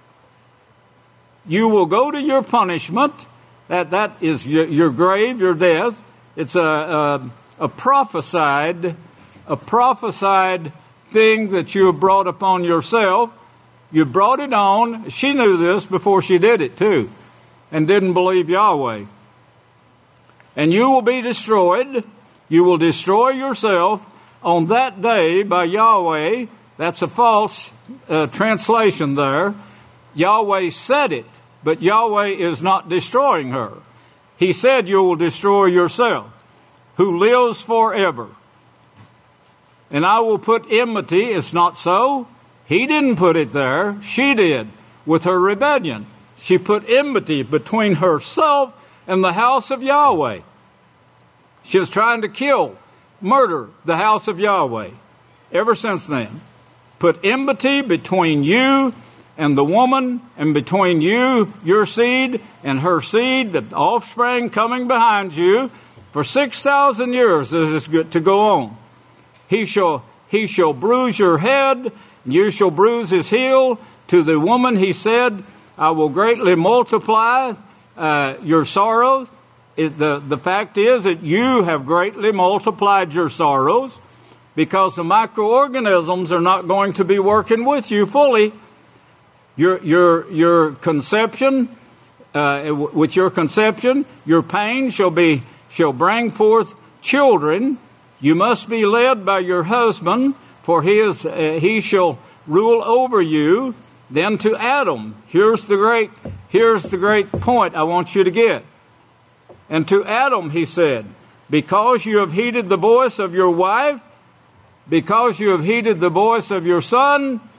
You will go to your punishment. That that is your, your grave, your death. It's a, a a prophesied a prophesied thing that you have brought upon yourself. You brought it on. She knew this before she did it too, and didn't believe Yahweh. And you will be destroyed. You will destroy yourself on that day by Yahweh. That's a false uh, translation there. Yahweh said it, but Yahweh is not destroying her. He said you will destroy yourself, who lives forever. And I will put enmity. It's not so. He didn't put it there. She did with her rebellion. She put enmity between herself and the house of Yahweh. She was trying to kill, murder the house of Yahweh. Ever since then, put enmity between you and the woman, and between you, your seed, and her seed, the offspring coming behind you, for six thousand years this is to go on. He shall, he shall bruise your head, you shall bruise his heel. To the woman he said, I will greatly multiply uh, your sorrows. It, the, the fact is that you have greatly multiplied your sorrows because the microorganisms are not going to be working with you fully. Your your your conception, uh, with your conception, your pain shall be shall bring forth children. You must be led by your husband, for he is uh, he shall rule over you. Then to Adam, here's the great here's the great point I want you to get. And to Adam he said, because you have heeded the voice of your wife, because you have heeded the voice of your son,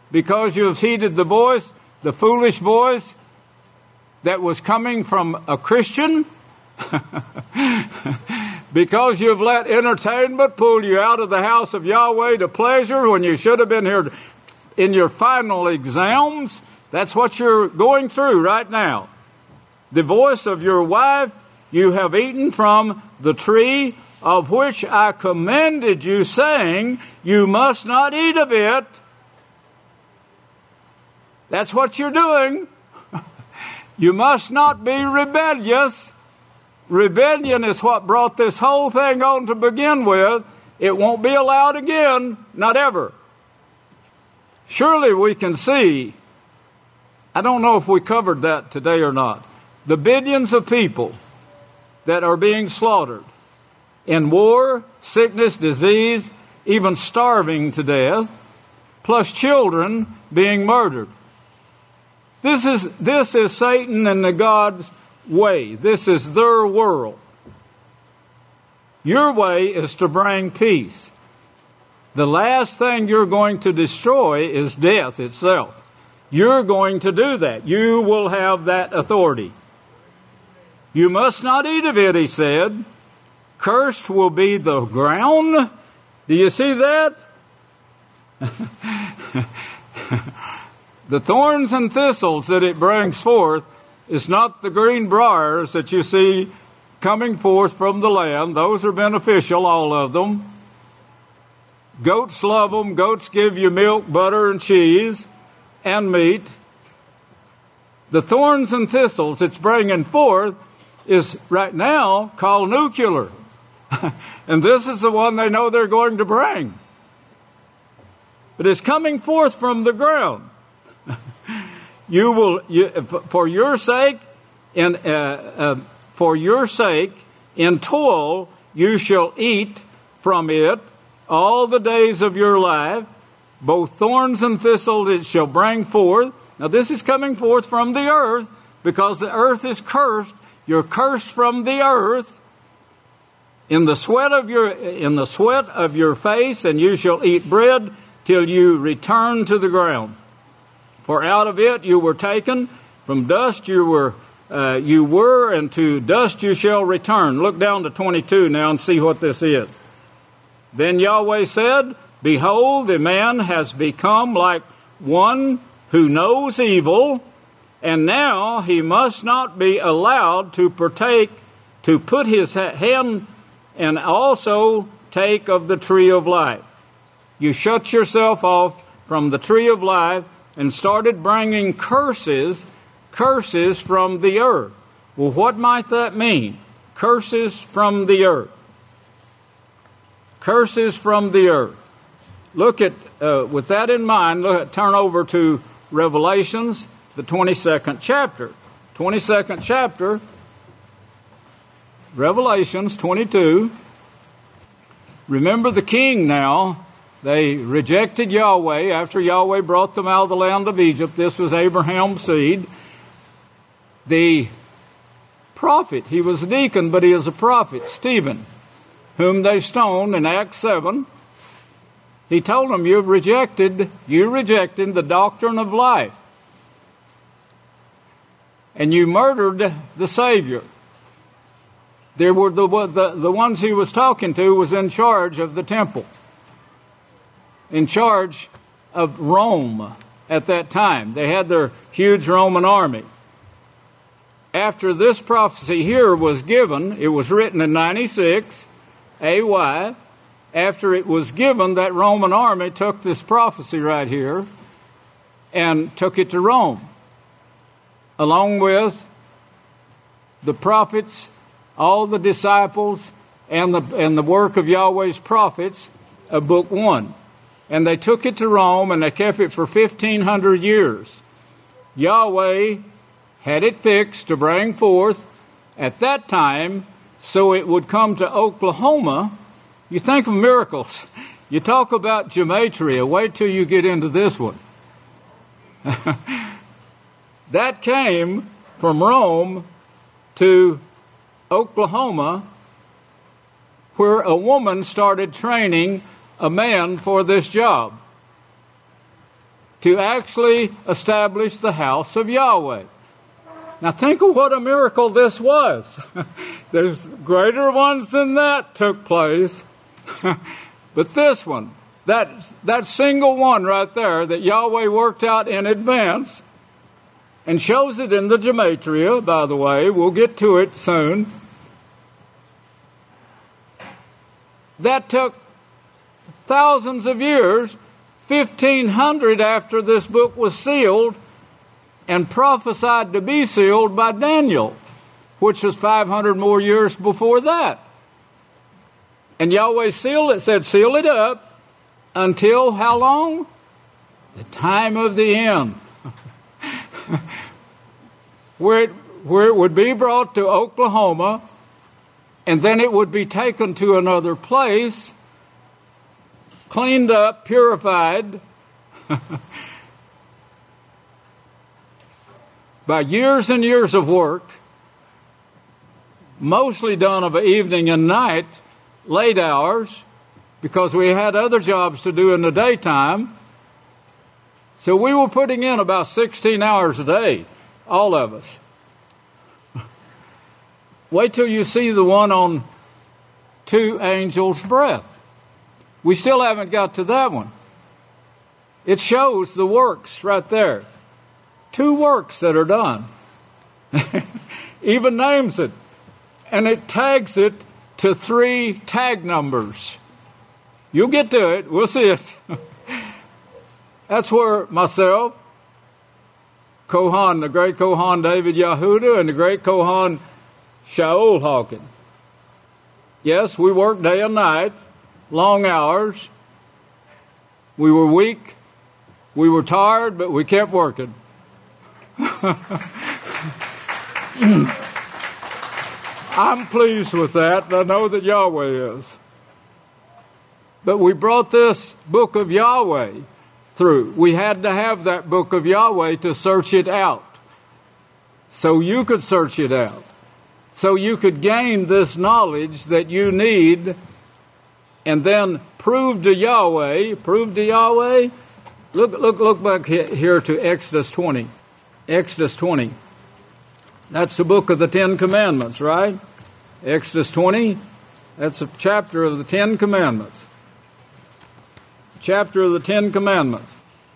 because you have heeded the voice, the foolish voice that was coming from a Christian, because you have let entertainment pull you out of the house of Yahweh to pleasure when you should have been here in your final exams. That's what you're going through right now. The voice of your wife, you have eaten from the tree of which I commanded you, saying, you must not eat of it. That's what you're doing. You must not be rebellious. Rebellion is what brought this whole thing on to begin with. It won't be allowed again, not ever. Surely we can see, I don't know if we covered that today or not, the billions of people that are being slaughtered in war, sickness, disease, even starving to death, plus children being murdered. This is, this is Satan and the God's way. This is their world. Your way is to bring peace. The last thing you're going to destroy is death itself. You're going to do that. You will have that authority. You must not eat of it, he said. Cursed will be the ground. Do you see that? The thorns and thistles that it brings forth is not the green briars that you see coming forth from the land. Those are beneficial, all of them. Goats love them. Goats give you milk, butter, and cheese, and meat. The thorns and thistles it's bringing forth is right now called nuclear. And this is the one they know they're going to bring. But it's coming forth from the ground. You will, you, for your sake, in uh, uh, for your sake, in toil you shall eat from it all the days of your life. Both thorns and thistles it shall bring forth. Now this is coming forth from the earth, because the earth is cursed. You're cursed from the earth. In the sweat of your in the sweat of your face, and you shall eat bread till you return to the ground. For out of it you were taken, from dust you were uh, you were, and to dust you shall return. Look down to twenty-two now and see what this is. Then Yahweh said, behold, the man has become like one who knows evil, and now he must not be allowed to partake, to put his hand and also take of the tree of life. You shut yourself off from the tree of life and started bringing curses, curses from the earth. Well, what might that mean? Curses from the earth. Curses from the earth. Look at, uh, with that in mind, look at, turn over to Revelations, the twenty-second chapter. twenty-second chapter, Revelations twenty-two. Remember the king now. They rejected Yahweh after Yahweh brought them out of the land of Egypt. This was Abraham's seed. The prophet, he was a deacon, but he is a prophet, Stephen, whom they stoned in Acts seven. He told them, you've rejected, you rejected the doctrine of life. And you murdered the Savior. There were the, the, the ones he was talking to was in charge of the temple, in charge of Rome at that time. They had their huge Roman army. After this prophecy here was given, it was written in ninety-six A Y. After it was given, that Roman army took this prophecy right here and took it to Rome, along with the prophets, all the disciples, and the and the work of Yahweh's prophets of Book One. And they took it to Rome, and they kept it for fifteen hundred years. Yahweh had it fixed to bring forth at that time, so it would come to Oklahoma. You think of miracles. You talk about gematria. Wait till you get into this one. That came from Rome to Oklahoma, where a woman started training a man for this job. to actually establish the house of Yahweh. Now think of what a miracle this was. There's greater ones than that took place. But this one, that, that single one right there that Yahweh worked out in advance, and shows it in the Gematria, by the way, we'll get to it soon. That took thousands of years, fifteen hundred after this book was sealed, and prophesied to be sealed by Daniel, which was five hundred more years before that. And Yahweh sealed it, said, seal it up until how long? The time of the end. where, it, where it would be brought to Oklahoma, and then it would be taken to another place, cleaned up, purified, by years and years of work, mostly done of an evening and night, late hours, because we had other jobs to do in the daytime. So we were putting in about sixteen hours a day, all of us. Wait till you see the one on two angels' breath. We still haven't got to that one. It shows the works right there. Two works that are done. Even names it. And it tags it to three tag numbers. You'll get to it. We'll see it. That's where myself, Kohan, the great Kohan David Yahuda, and the great Kohan Shaul Hawkins. Yes, we worked day and night, long hours. We were weak. We were tired, but we kept working. I'm pleased with that, and I know that Yahweh is. But we brought this book of Yahweh through. We had to have that book of Yahweh to search it out. So you could search it out. So you could gain this knowledge that you need, and then prove to Yahweh, prove to Yahweh. Look, look, look back here to Exodus twenty. Exodus twenty. That's the book of the Ten Commandments, right? Exodus twenty, that's a chapter of the Ten Commandments. Chapter of the Ten Commandments.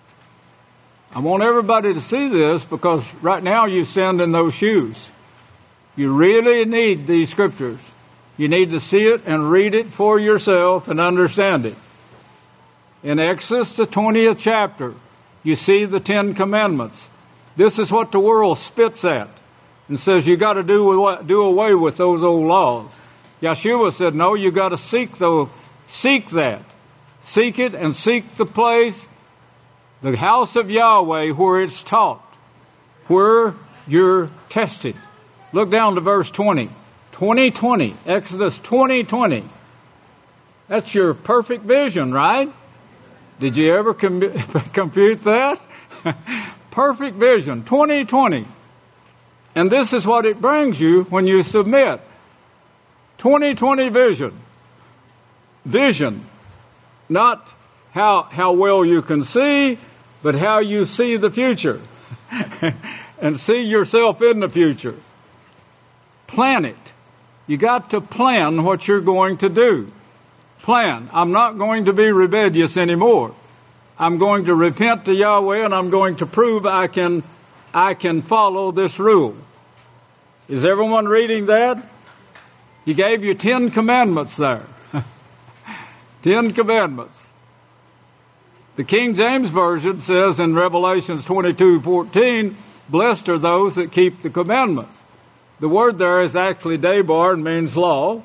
I want everybody to see this because right now you stand in those shoes. You really need these scriptures. You need to see it and read it for yourself and understand it. In Exodus, the twentieth chapter, you see the Ten Commandments. This is what the world spits at and says you got to do do away with those old laws. Yeshua said, no, you got to seek the seek that, seek it, and seek the place, the house of Yahweh, where it's taught, where you're tested. Look down to verse twenty. twenty twenty. Exodus twenty twenty. That's your perfect vision, right? Did you ever com- compute that? Perfect vision. twenty twenty. And this is what it brings you when you submit. twenty twenty vision. Vision. Not how, how well you can see, but how you see the future. And see yourself in the future. Plan it. You got to plan what you're going to do. Plan. I'm not going to be rebellious anymore. I'm going to repent to Yahweh, and I'm going to prove I can, I can follow this rule. Is everyone reading that? He gave you ten commandments there. Ten commandments. The King James Version says in Revelations twenty-two fourteen, blessed are those that keep the commandments. The word there is actually debar and means law.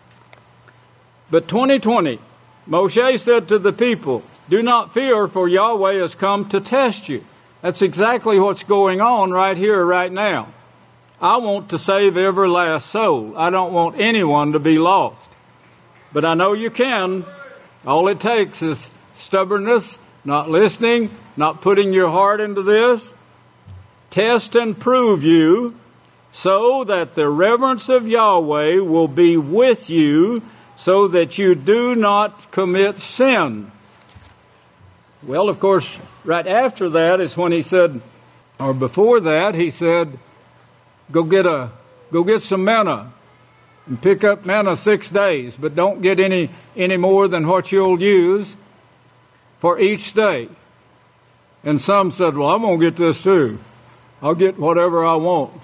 But twenty twenty, Moshe said to the people, do not fear, for Yahweh has come to test you. That's exactly what's going on right here, right now. I want to save every last soul. I don't want anyone to be lost. But I know you can. All it takes is stubbornness, not listening, not putting your heart into this. Test and prove you, so that the reverence of Yahweh will be with you, so that you do not commit sin. Well, of course, right after that is when he said, or before that, he said, go get a, go get some manna and pick up manna six days, but don't get any, any more than what you'll use for each day. And some said, well, I'm going to get this too. I'll get whatever I want.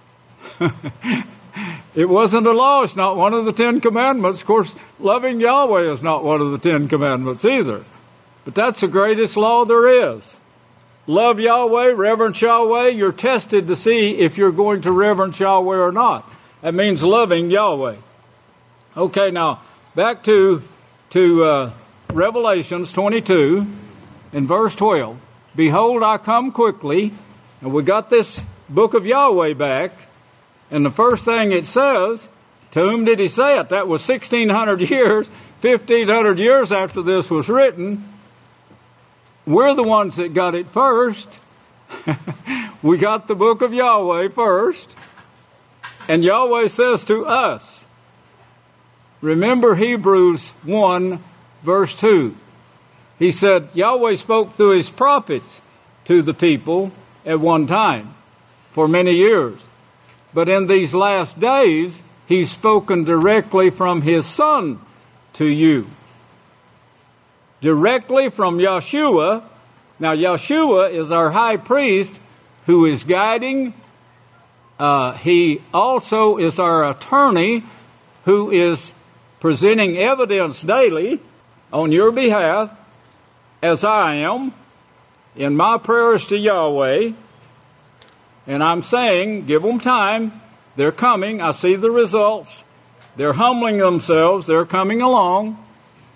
It wasn't a law. It's not one of the Ten Commandments. Of course, loving Yahweh is not one of the Ten Commandments either. But that's the greatest law there is. Love Yahweh, reverence Yahweh. You're tested to see if you're going to reverence Yahweh or not. That means loving Yahweh. Okay, now, back to, to uh, Revelations twenty-two in verse twelve. Behold, I come quickly. And we got this book of Yahweh back. And the first thing it says, to whom did he say it? That was sixteen hundred years, fifteen hundred years after this was written. We're the ones that got it first. We got the book of Yahweh first. And Yahweh says to us, remember Hebrews one, verse two. He said, Yahweh spoke through his prophets to the people at one time for many years. But in these last days, he's spoken directly from his Son to you. Directly from Yeshua. Now, Yeshua is our high priest who is guiding. Uh, he also is our attorney who is presenting evidence daily on your behalf, as I am, in my prayers to Yahweh. And I'm saying, give them time. They're coming. I see the results. They're humbling themselves. They're coming along.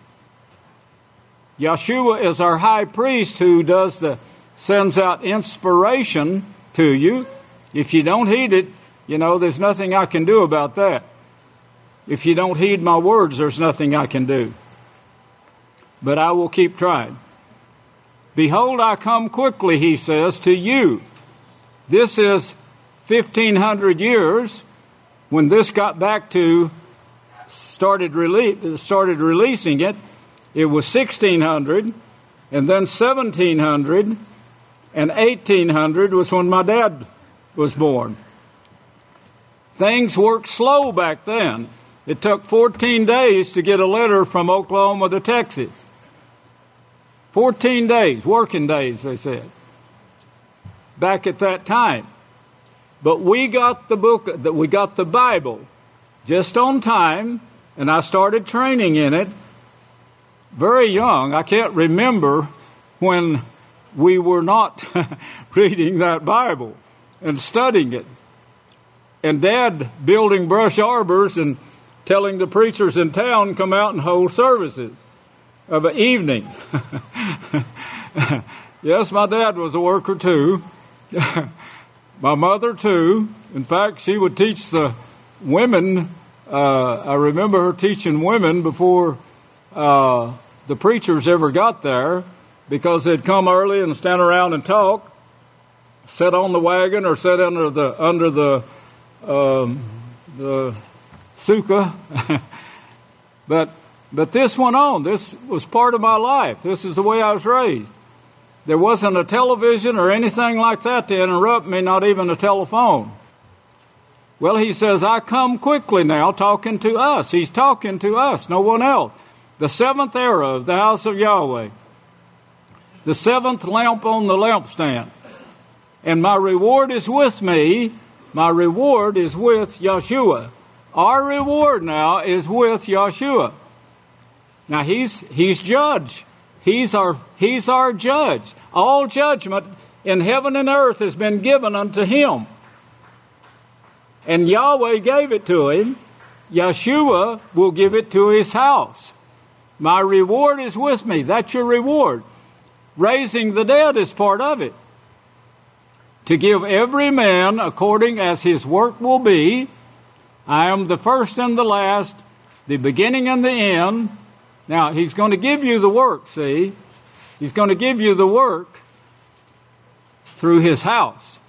Yeshua is our high priest who does the sends out inspiration to you. If you don't heed it, you know, there's nothing I can do about that. If you don't heed my words, there's nothing I can do. But I will keep trying. Behold, I come quickly, he says, to you. This is fifteen hundred years when this got back to, started, rele- started releasing it. It was sixteen hundred, and then seventeen hundred, and eighteen hundred was when my dad was born. Things worked slow back then. It took fourteen days to get a letter from Oklahoma to Texas. fourteen days, working days, they said, back at that time. But we got the book, that we got the Bible just on time, and I started training in it very young. I can't remember when we were not reading that Bible and studying it. And Dad building brush arbors and telling the preachers in town come out and hold services of an evening. Yes, my dad was a worker too. My mother too. In fact, she would teach the women. Uh, I remember her teaching women before uh, the preachers ever got there, because they'd come early and stand around and talk, sit on the wagon or sit under the under the um, the sukkah. but but this went on. This was part of my life. This is the way I was raised. There wasn't a television or anything like that to interrupt me, not even a telephone. Well, he says, I come quickly now, talking to us. He's talking to us, no one else. The seventh era of the house of Yahweh. The seventh lamp on the lampstand. And my reward is with me. My reward is with Yeshua. Our reward now is with Yeshua. Now, he's he's judge. He's our, he's our judge. All judgment in heaven and earth has been given unto him. And Yahweh gave it to him. Yeshua will give it to his house. My reward is with me. That's your reward. Raising the dead is part of it. To give every man according as his work will be. I am the first and the last, the beginning and the end. Now, he's going to give you the work, see? He's going to give you the work through his house.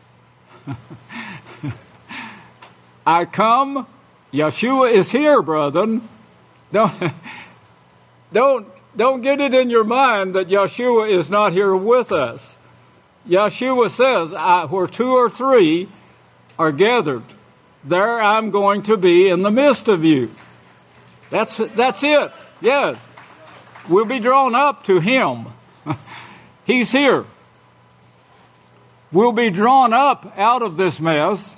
I come, Yeshua is here, brethren. Don't, don't, don't get it in your mind that Yeshua is not here with us. Yeshua says, I, where two or three are gathered, there I'm going to be in the midst of you. That's, that's it. Yeah. We'll be drawn up to him. He's here. We'll be drawn up out of this mess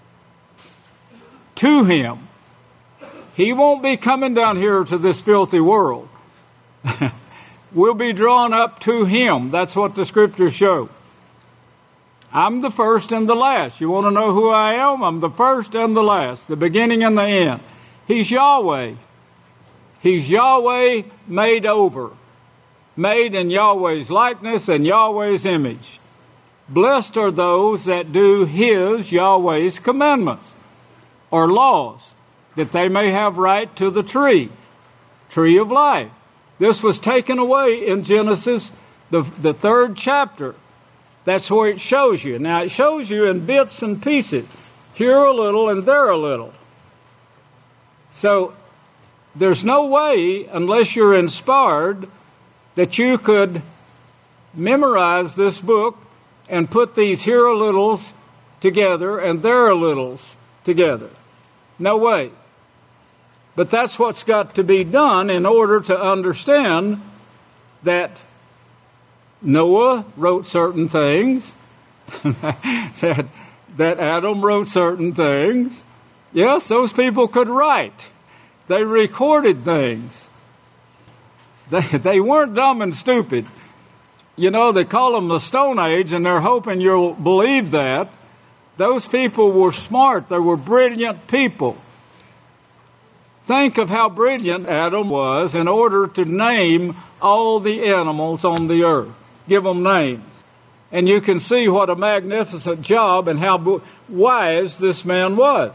to him. He won't be coming down here to this filthy world. We'll be drawn up to him. That's what the scriptures show. I'm the first and the last. You want to know who I am? I'm the first and the last, the beginning and the end. He's Yahweh. He's Yahweh made over, made in Yahweh's likeness and Yahweh's image. Blessed are those that do his, Yahweh's commandments or laws, that they may have right to the tree, tree of life. This was taken away in Genesis, the, the third chapter. That's where it shows you. Now, it shows you in bits and pieces. Here a little and there a little. So, there's no way, unless you're inspired, that you could memorize this book and put these here a littles together and there a littles together. No way. But that's what's got to be done in order to understand that Noah wrote certain things, that, that Adam wrote certain things. Yes, those people could write. They recorded things. They, they weren't dumb and stupid. You know, they call them the Stone Age, and they're hoping you'll believe that. Those people were smart. They were brilliant people. Think of how brilliant Adam was in order to name all the animals on the earth. Give them names. And you can see what a magnificent job and how wise this man was.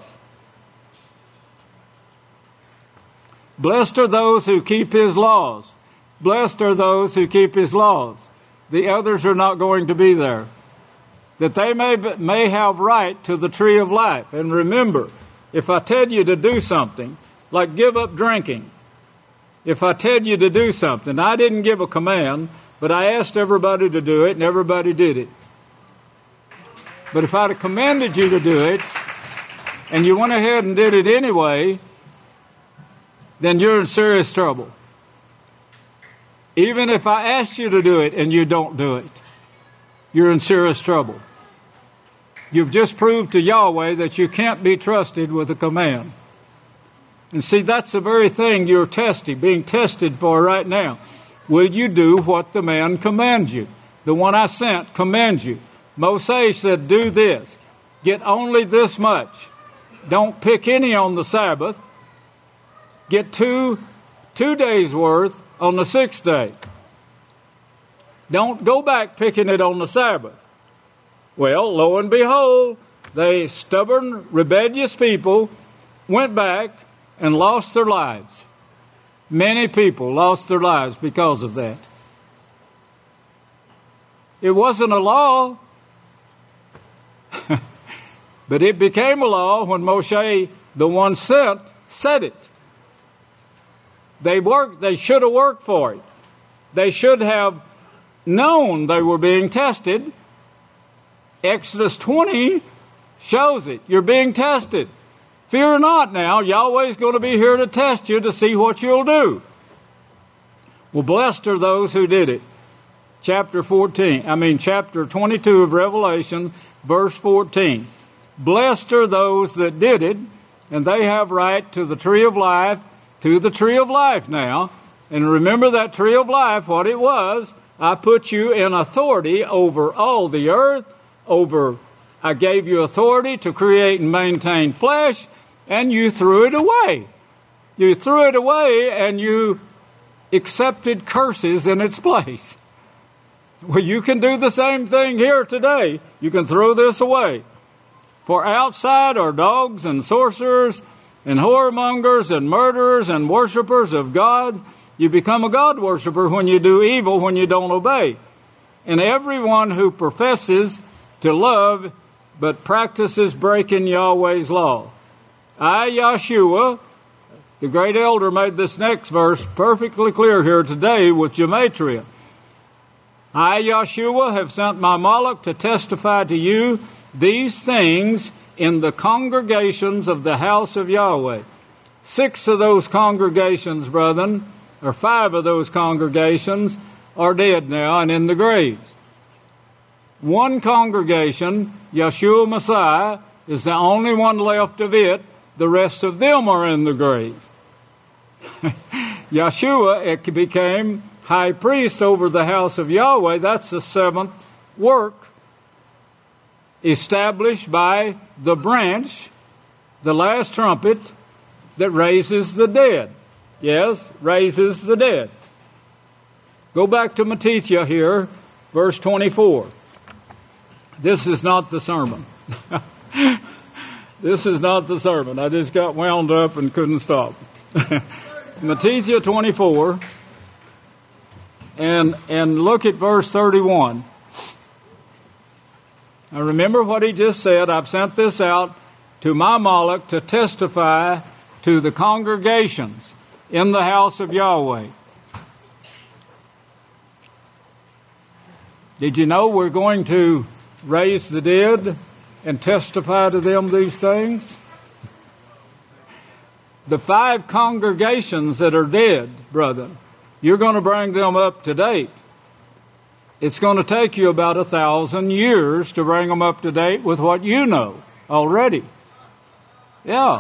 Blessed are those who keep his laws. Blessed are those who keep his laws. The others are not going to be there. That they may, may have right to the tree of life. And remember, if I tell you to do something, like give up drinking, if I tell you to do something, I didn't give a command, but I asked everybody to do it, and everybody did it. But if I'd have commanded you to do it, and you went ahead and did it anyway, then you're in serious trouble. Even if I asked you to do it and you don't do it, you're in serious trouble. You've just proved to Yahweh that you can't be trusted with a command. And see, that's the very thing you're testing, being tested for right now. Will you do what the man commands you? The one I sent commands you. Moses said, do this. Get only this much. Don't pick any on the Sabbath. Get two, two days' worth on the sixth day. Don't go back picking it on the Sabbath. Well, lo and behold, they stubborn, rebellious people went back and lost their lives. Many people lost their lives because of that. It wasn't a law, but it became a law when Moshe, the one sent, said it. They worked, they should have worked for it. They should have known they were being tested. Exodus twenty shows it. You're being tested. Fear not now, Yahweh's going to be here to test you to see what you'll do. Well, blessed are those who did it. Chapter fourteen, I mean chapter twenty-two of Revelation, verse fourteen. Blessed are those that did it, and they have right to the tree of life, to the tree of life now. And remember that tree of life, what it was. I put you in authority over all the earth, over, I gave you authority to create and maintain flesh, and you threw it away. You threw it away and you accepted curses in its place. Well, you can do the same thing here today. You can throw this away. For outside are dogs and sorcerers and whoremongers and murderers and worshipers of God. You become a God worshiper when you do evil, when you don't obey. And everyone who professes to love but practices breaking Yahweh's law. I, Yeshua, The great elder made this next verse perfectly clear here today with gematria. I, Yahshua, have sent my Malach to testify to you these things in the congregations of the house of Yahweh. Six of those congregations, brethren, or five of those congregations, are dead now and in the graves. One congregation, Yeshua Messiah, is the only one left of it. The rest of them are in the grave. Yeshua it became high priest over the house of Yahweh. That's the seventh work established by the branch, the last trumpet that raises the dead. Yes, raises the dead. Go back to Matithia here, verse twenty-four. This is not the sermon. This is not the sermon. I just got wound up and couldn't stop. Matithia twenty-four, and and look at verse thirty-one. Now remember what he just said. I've sent this out to my Malach to testify to the congregations in the house of Yahweh. Did you know we're going to raise the dead and testify to them these things? The five congregations that are dead, brethren, you're going to bring them up to date. It's going to take you about a thousand years to bring them up to date with what you know already. Yeah.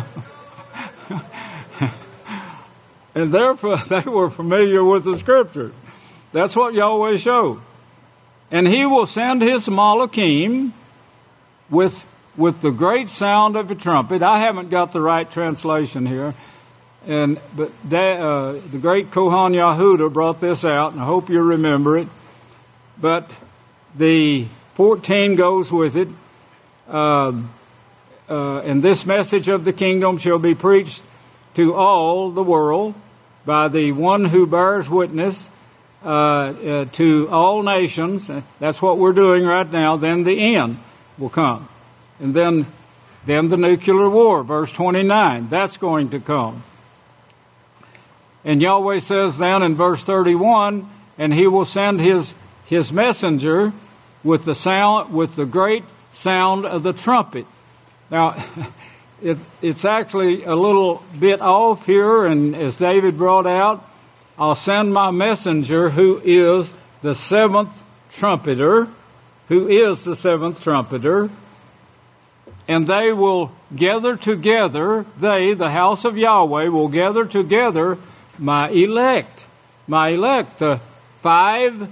And therefore, they were familiar with the Scripture. That's what Yahweh showed. And he will send his Malachim with, with the great sound of a trumpet. I haven't got the right translation here. And but uh, the great Kohan Yahuda brought this out, and I hope you remember it. But the fourteen goes with it. Um, uh, and this message of the kingdom shall be preached to all the world by the one who bears witness uh, uh, to all nations. That's what we're doing right now. Then the end will come. And then, then the nuclear war, verse twenty-nine, that's going to come. And Yahweh says then in verse thirty-one, and he will send his his messenger with the sound, with the great sound of the trumpet. Now, it, it's actually a little bit off here, and as David brought out, I'll send my messenger who is the seventh trumpeter, who is the seventh trumpeter, and they will gather together, they, the house of Yahweh, will gather together my elect, my elect, the five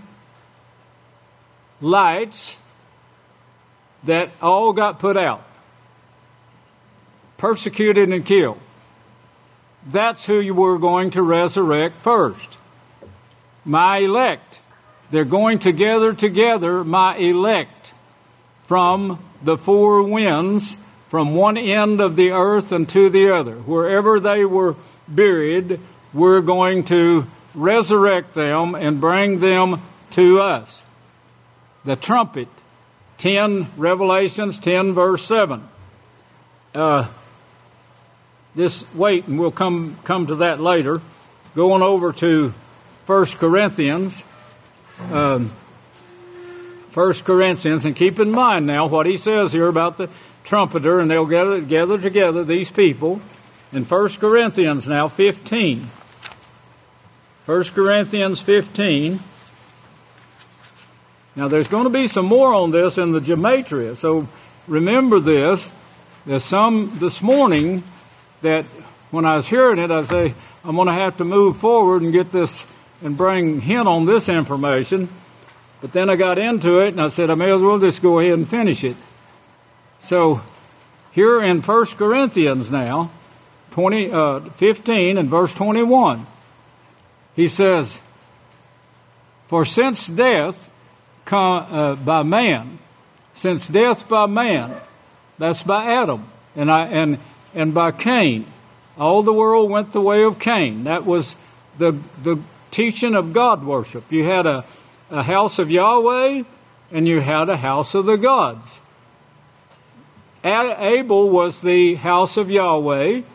lights that all got put out, persecuted and killed. That's who you were going to resurrect first. My elect. They're going to gather together my elect from the four winds, from one end of the earth and to the other. Wherever they were buried, we're going to resurrect them and bring them to us. The trumpet, ten, Revelations ten, verse seven. Uh, this, wait, and we'll come, come to that later. Going over to First Corinthians. Um, First Corinthians, and keep in mind now what he says here about the trumpeter, and they'll gather, gather together, these people, in First Corinthians now, fifteen. First Corinthians fifteen. Now, there's going to be some more on this in the gematria, so remember this. There's some this morning that when I was hearing it, I say, I'm going to have to move forward and get this and bring hint on this information. But then I got into it, and I said, I may as well just go ahead and finish it. So, here in First Corinthians now, twenty, uh, fifteen and verse twenty-one, he says, for since death come, uh, by man, since death by man, that's by Adam, and I and and by Cain, all the world went the way of Cain. That was the the teaching of God worship. You had a, a house of Yahweh, and you had a house of the gods. Abel was the house of Yahweh,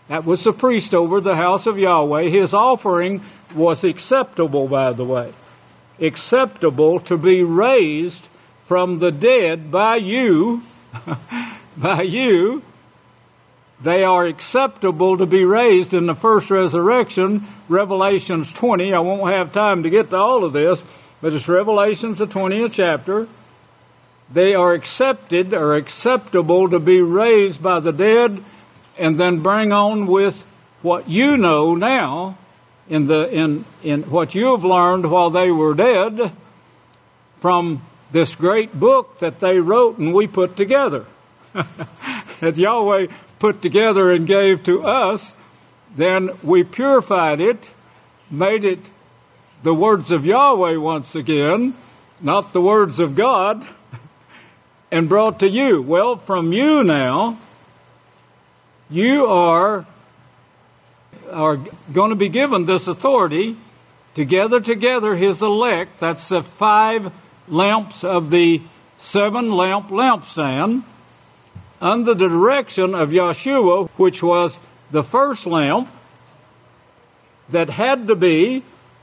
That was the priest over the house of Yahweh. His offering was acceptable, by the way. Acceptable to be raised from the dead by you. by you. They are acceptable to be raised in the first resurrection, Revelations twenty. I won't have time to get to all of this, but it's Revelations, the twentieth chapter. They are accepted or acceptable to be raised by the dead, and then bring on with what you know now, in the in in what you have learned while they were dead, from this great book that they wrote and we put together. That Yahweh put together and gave to us, then we purified it, made it the words of Yahweh once again, not the words of God, and brought to you. Well, from you now, you are, are going to be given this authority to gather together his elect. That's the five lamps of the seven lamp lampstand, under the direction of Yeshua, which was the first lamp that had to be,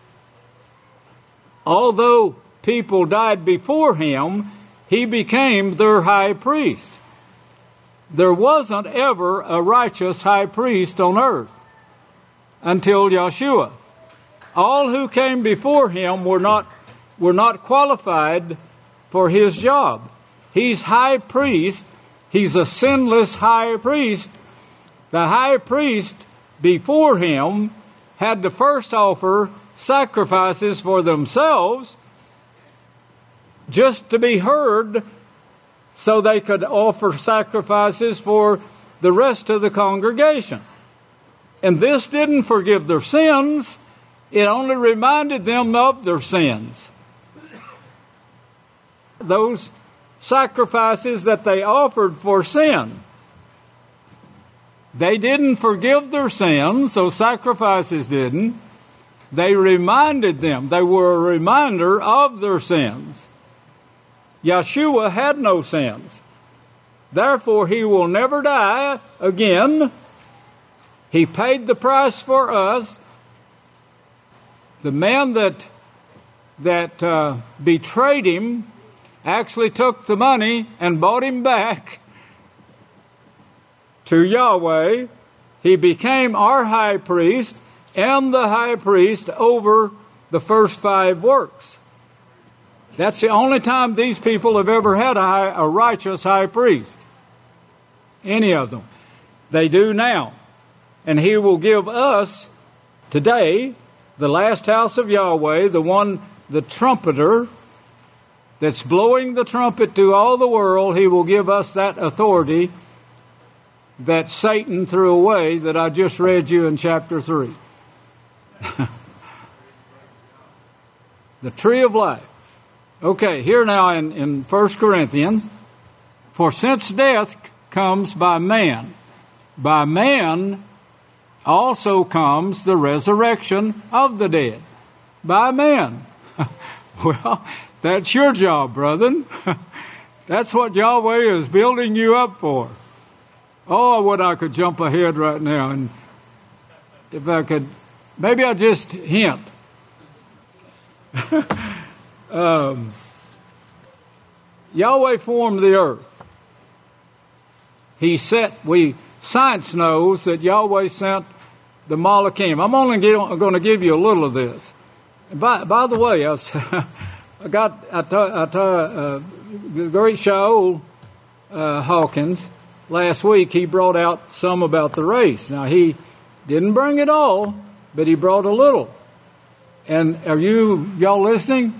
although people died before him, he became their high priest. There wasn't ever a righteous high priest on earth until Yeshua. All who came before him were not, were not qualified for his job. He's high priest. He's a sinless high priest. The high priest before him had to first offer sacrifices for themselves just to be heard, so they could offer sacrifices for the rest of the congregation. And this didn't forgive their sins. It only reminded them of their sins. Those sacrifices that they offered for sin, they didn't forgive their sins, those sacrifices didn't. They reminded them. They were a reminder of their sins. Yeshua had no sins. Therefore, he will never die again. He paid the price for us. The man that, that uh, betrayed him actually took the money and bought him back to Yahweh. He became our high priest and the high priest over the first five works. That's the only time these people have ever had a, high, a righteous high priest. Any of them. They do now. And he will give us today, the last house of Yahweh, the one, the trumpeter, that's blowing the trumpet to all the world. He will give us that authority that Satan threw away, that I just read you in chapter three. The tree of life. Okay, here now in, in First Corinthians. For since death comes by man, by man also comes the resurrection of the dead. By man. Well, that's your job, brethren. That's what Yahweh is building you up for. Oh, I would I could jump ahead right now, and if I could, maybe I'll just hint. um, Yahweh formed the earth. He set, we, science knows that Yahweh sent the Malachim. I'm only going to give you a little of this. And by, by the way, I, was, I got, I taught, I taught uh, the great Shaul uh, Hawkins, last week he brought out some about the race. Now he didn't bring it all, but he brought a little. And are you, y'all listening?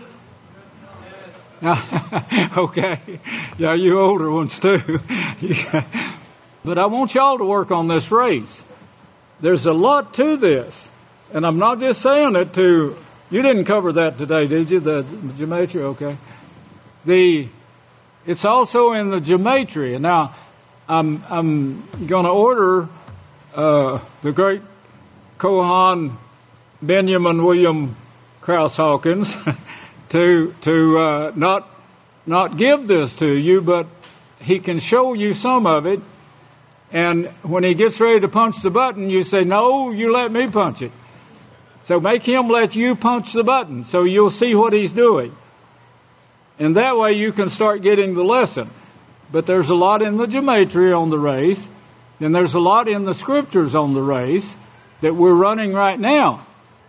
Okay. Yeah, you older ones too. But I want y'all to work on this race. There's a lot to this. And I'm not just saying it to, you didn't cover that today, did you? The, the gematria, okay. The, it's also in the gematria. Now, I'm, I'm going to order uh, the great Kohan Benjamin William Krause Hawkins to to uh, not not give this to you, but he can show you some of it. And when he gets ready to punch the button, you say, no, you let me punch it. So make him let you punch the button so you'll see what he's doing. And that way you can start getting the lesson. But there's a lot in the gematria on the race, and there's a lot in the scriptures on the race that we're running right now.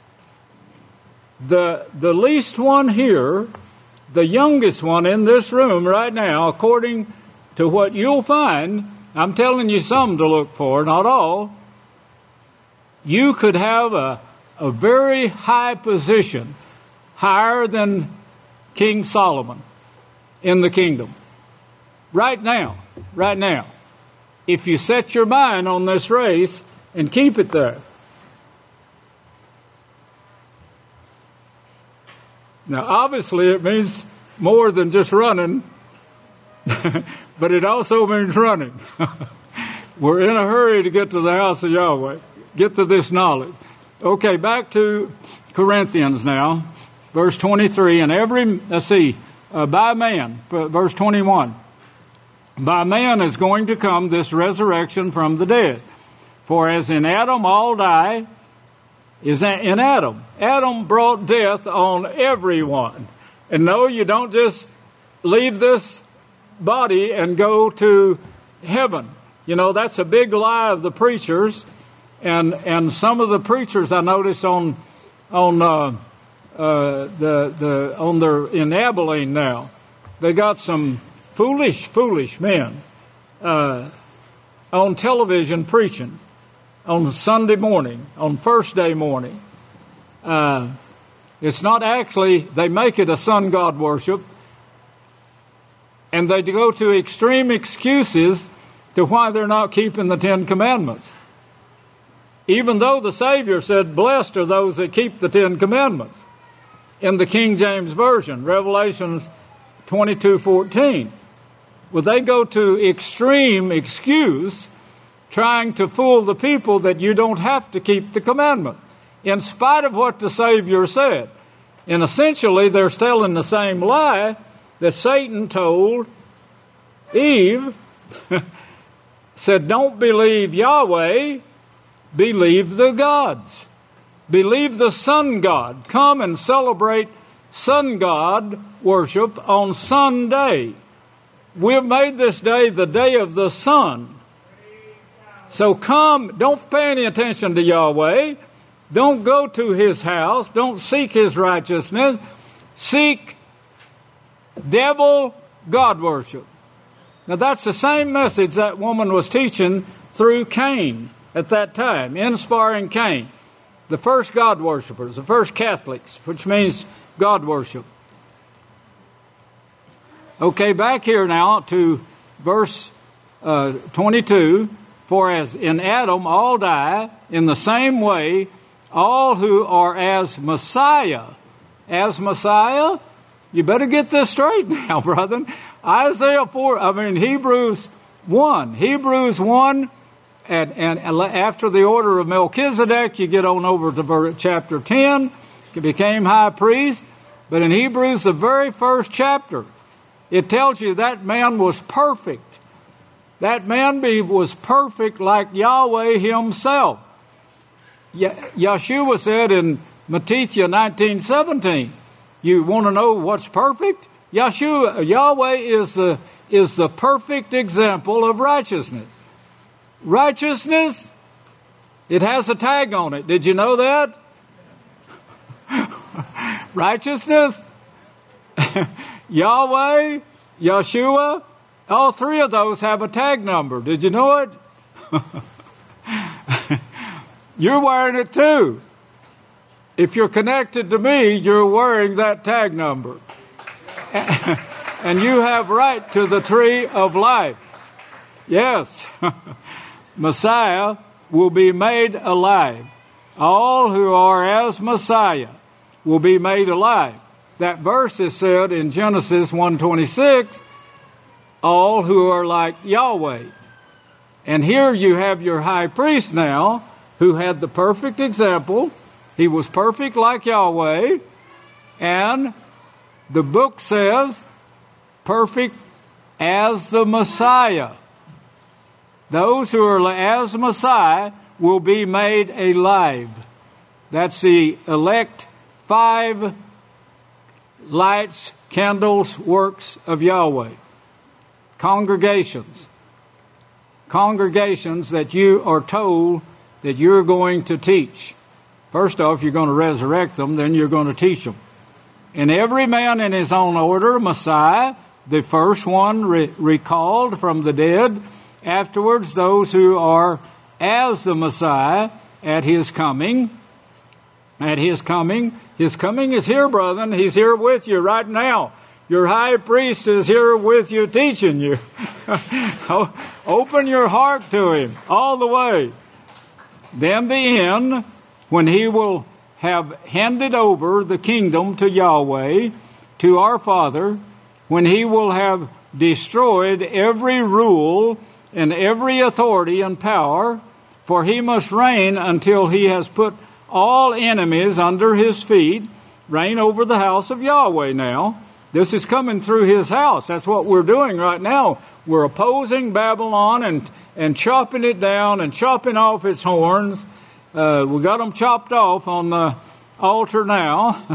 The, the least one here, the youngest one in this room right now, according to what you'll find, I'm telling you some to look for, not all, you could have a, a very high position, higher than King Solomon in the kingdom. Right now, right now, if you set your mind on this race and keep it there. Now, obviously, it means more than just running, but it also means running. We're in a hurry to get to the house of Yahweh, get to this knowledge. Okay, back to Corinthians now, verse twenty-three, and every, let's see, uh, by man, verse twenty-one. By man is going to come this resurrection from the dead. For as in Adam all die, is in Adam. Adam brought death on everyone. And no, you don't just leave this body and go to heaven. You know, that's a big lie of the preachers. And and some of the preachers I noticed on on uh, uh, the the on their in Abilene now, they got some foolish, foolish men uh, on television preaching on Sunday morning, on first day morning. Uh, it's not actually, they make it a sun god worship, and they go to extreme excuses to why they're not keeping the Ten Commandments. Even though the Savior said, blessed are those that keep the Ten Commandments in the King James Version, Revelations twenty-two fourteen. Well, they go to extreme excuse trying to fool the people that you don't have to keep the commandment, in spite of what the Savior said. And essentially, they're telling the same lie that Satan told Eve, said, don't believe Yahweh, believe the gods. Believe the sun god. Come and celebrate sun god worship on Sunday. We've made this day the day of the sun. So come, don't pay any attention to Yahweh. Don't go to his house. Don't seek his righteousness. Seek devil God worship. Now that's the same message that woman was teaching through Cain at that time, inspiring Cain. The first God worshipers, the first Catholics, which means God worship. Okay, back here now to verse uh, twenty-two. For as in Adam all die, in the same way all who are as Messiah. As Messiah? You better get this straight now, brother. Isaiah four, I mean Hebrews one. Hebrews one, and, and after the order of Melchizedek, you get on over to chapter ten. He became high priest. But in Hebrews, the very first chapter, it tells you that man was perfect. That man was perfect like Yahweh himself. Yeshua said in Matthew nineteen seventeen, you want to know what's perfect? Yeshua, Yahweh is the, is the perfect example of righteousness. Righteousness, it has a tag on it. Did you know that? Righteousness, Yahweh, Yeshua, all three of those have a tag number. Did you know it? You're wearing it too. If you're connected to me, you're wearing that tag number. And you have right to the tree of life. Yes. Messiah will be made alive. All who are as Messiah will be made alive. That verse is said in Genesis one twenty-six, all who are like Yahweh. And here you have your high priest now, who had the perfect example. He was perfect like Yahweh. And the book says, perfect as the Messiah. those who are as Messiah will be made alive. That's the elect five lights, candles, works of Yahweh. Congregations. Congregations that you are told that you're going to teach. First off, you're going to resurrect them, then you're going to teach them. And every man in his own order, Messiah, the first one re- recalled from the dead, afterwards those who are as the Messiah at his coming. At his coming. His coming is here, brethren. He's here with you right now. Your high priest is here with you, teaching you. Open your heart to him all the way. Then the end, when he will have handed over the kingdom to Yahweh, to our Father, when he will have destroyed every rule and every authority and power, for he must reign until he has put all enemies under his feet, reign over the house of Yahweh now. This is coming through his house. That's what we're doing right now. We're opposing Babylon and, and chopping it down and chopping off its horns. Uh, we got them chopped off on the altar now.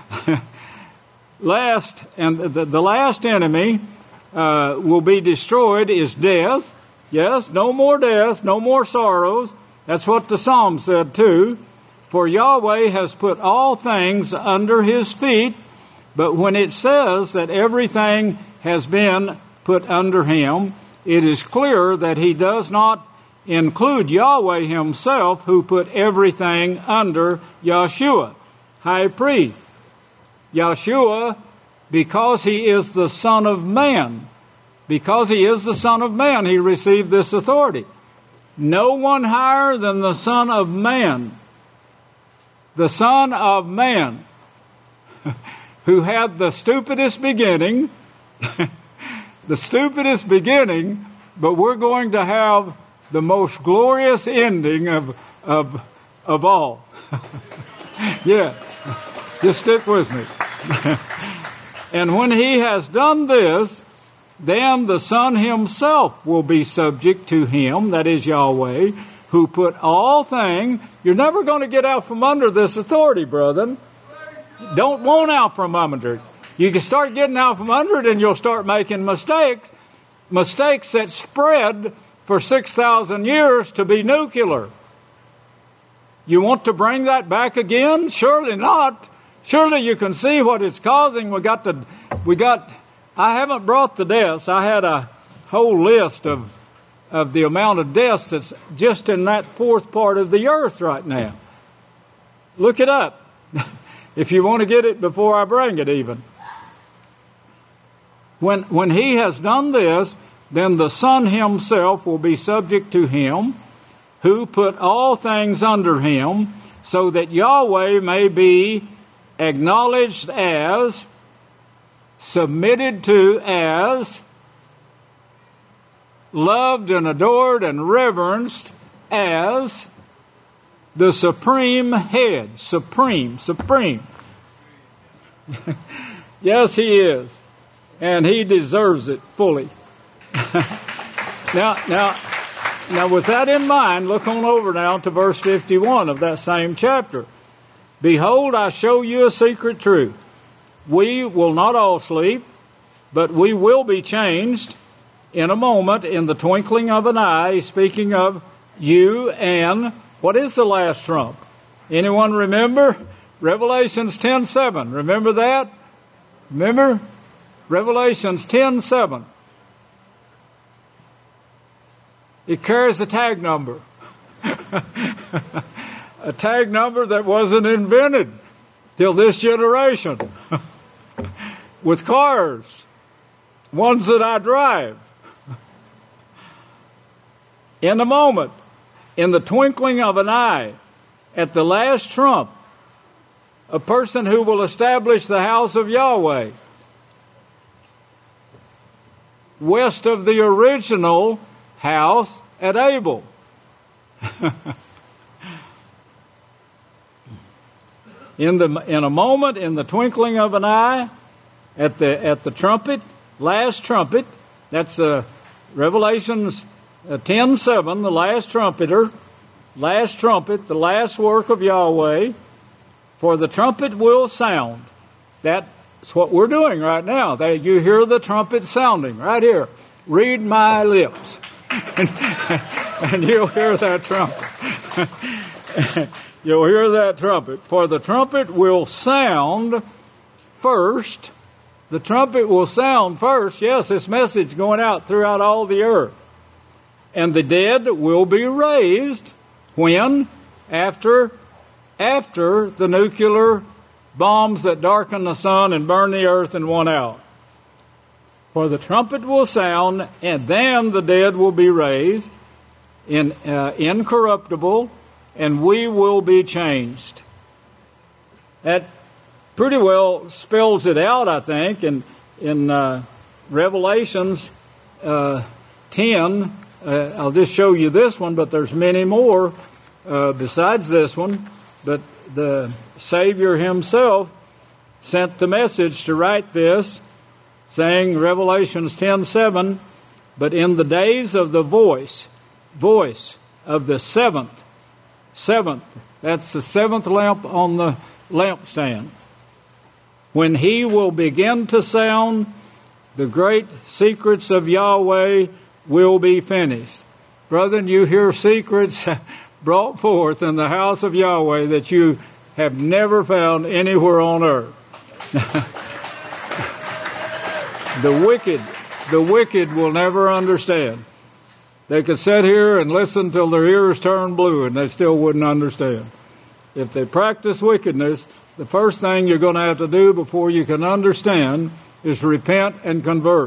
Last, and the, the last enemy uh, will be destroyed is death. Yes, no more death, no more sorrows. That's what the Psalm said too. For Yahweh has put all things under his feet. But when it says that everything has been put under him, it is clear that he does not include Yahweh himself, who put everything under Yeshua, high priest. Yeshua, because he is the Son of Man, because he is the Son of Man, he received this authority. No one higher than the Son of Man. The Son of Man, who had the stupidest beginning, the stupidest beginning, but we're going to have the most glorious ending of of of all. Yes, just stick with me. And when he has done this, then the Son himself will be subject to him, that is Yahweh, who put all things. You're never going to get out from under this authority, brethren. Don't want out from under it. You can start getting out from under it and you'll start making mistakes. Mistakes that spread for six thousand years to be nuclear. You want to bring that back again? Surely not. Surely you can see what it's causing. We got the, we got, I haven't brought the deaths. I had a whole list of, of the amount of deaths that's just in that fourth part of the earth right now. Look it up. If you want to get it before I bring it even. When, when he has done this, then the Son himself will be subject to him, who put all things under him, so that Yahweh may be acknowledged as, submitted to as, loved and adored and reverenced as the supreme head. Supreme, supreme. Yes, he is. And he deserves it fully. now, now, now, with that in mind, look on over now to verse fifty-one of that same chapter. Behold, I show you a secret truth. We will not all sleep, but we will be changed in a moment, in the twinkling of an eye. Speaking of you and what is the last trump? Anyone remember? Revelations ten seven. Remember that? Remember? Revelations ten seven. It carries a tag number. A tag number that wasn't invented till this generation. With cars. Ones that I drive. In a moment, in the twinkling of an eye, at the last trump, a person who will establish the house of Yahweh, west of the original house at Abel. in the in a moment, in the twinkling of an eye, at the at the trumpet, last trumpet. That's uh, Revelations uh, ten seven, the last trumpeter, last trumpet, the last work of Yahweh, for the trumpet will sound. That's what we're doing right now. That you hear the trumpet sounding right here. Read my lips. and, and you'll hear that trumpet. You'll hear that trumpet. For the trumpet will sound first. The trumpet will sound first. Yes, this message going out throughout all the earth. And the dead will be raised when? After, after the nuclear bombs that darken the sun and burn the earth in one hour. For the trumpet will sound, and then the dead will be raised in uh, incorruptible, and we will be changed. That pretty well spells it out, I think, in in uh, Revelations uh, ten. Uh, I'll just show you this one, but there's many more uh, besides this one. But the Savior himself sent the message to write this, saying, Revelations ten seven, but in the days of the voice, voice of the seventh, seventh, that's the seventh lamp on the lampstand, when he will begin to sound, the great secrets of Yahweh will be finished. Brethren, you hear secrets brought forth in the house of Yahweh that you have never found anywhere on earth. The wicked, the wicked will never understand. They could sit here and listen till their ears turn blue and they still wouldn't understand. If they practice wickedness, the first thing you're going to have to do before you can understand is repent and convert.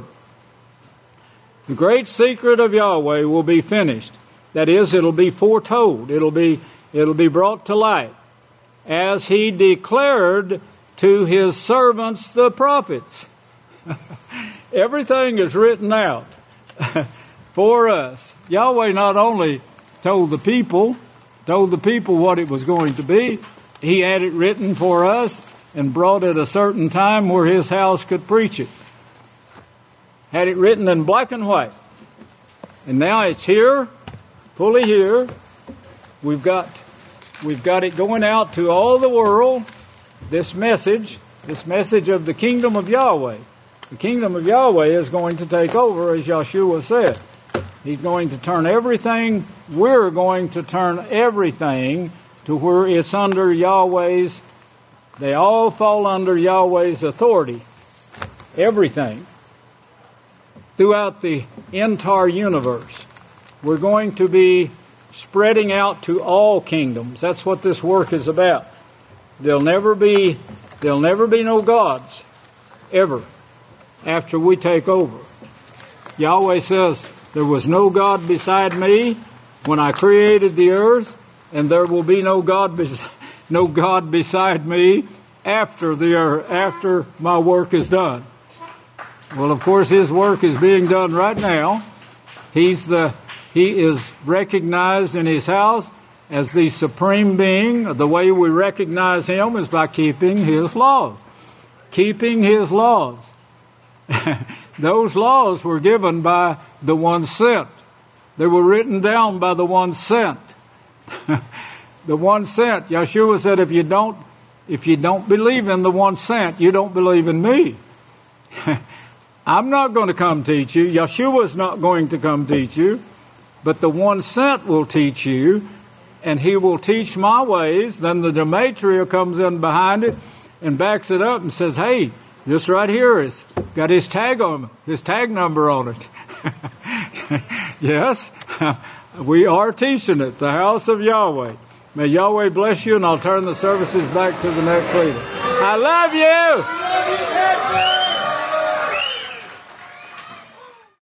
The great secret of Yahweh will be finished. That is, it'll be foretold. It'll be, it'll be brought to light. As he declared to his servants, the prophets. Everything is written out for us. Yahweh not only told the people, told the people what it was going to be, he had it written for us and brought it a certain time where his house could preach it. Had it written in black and white. And now it's here, fully here. We've got, we've got it going out to all the world, this message, this message of the kingdom of Yahweh. The kingdom of Yahweh is going to take over, as Yeshua said. He's going to turn everything, we're going to turn everything to where it's under Yahweh's, they all fall under Yahweh's authority. Everything. Throughout the entire universe. We're going to be spreading out to all kingdoms. That's what this work is about. There'll never be, there'll never be no gods, ever, after we take over. Yahweh says, there was no God beside me when I created the earth, and there will be no God, bes- no God beside me after the earth, after my work is done. Well, of course, his work is being done right now. He's the, he is recognized in his house as the supreme being. The way we recognize him is by keeping his laws. Keeping his laws. Those laws were given by the one sent. They were written down by the one sent. The one sent. Yeshua said, if you don't, if you don't believe in the one sent, you don't believe in me. I'm not going to come teach you. Yeshua's not going to come teach you. But the one sent will teach you, and he will teach my ways. Then the Demetria comes in behind it and backs it up and says, hey, this right here is got his tag on, his tag number on it. Yes, we are teaching it, the house of Yahweh. May Yahweh bless you, and I'll turn the services back to the next leader. I love you.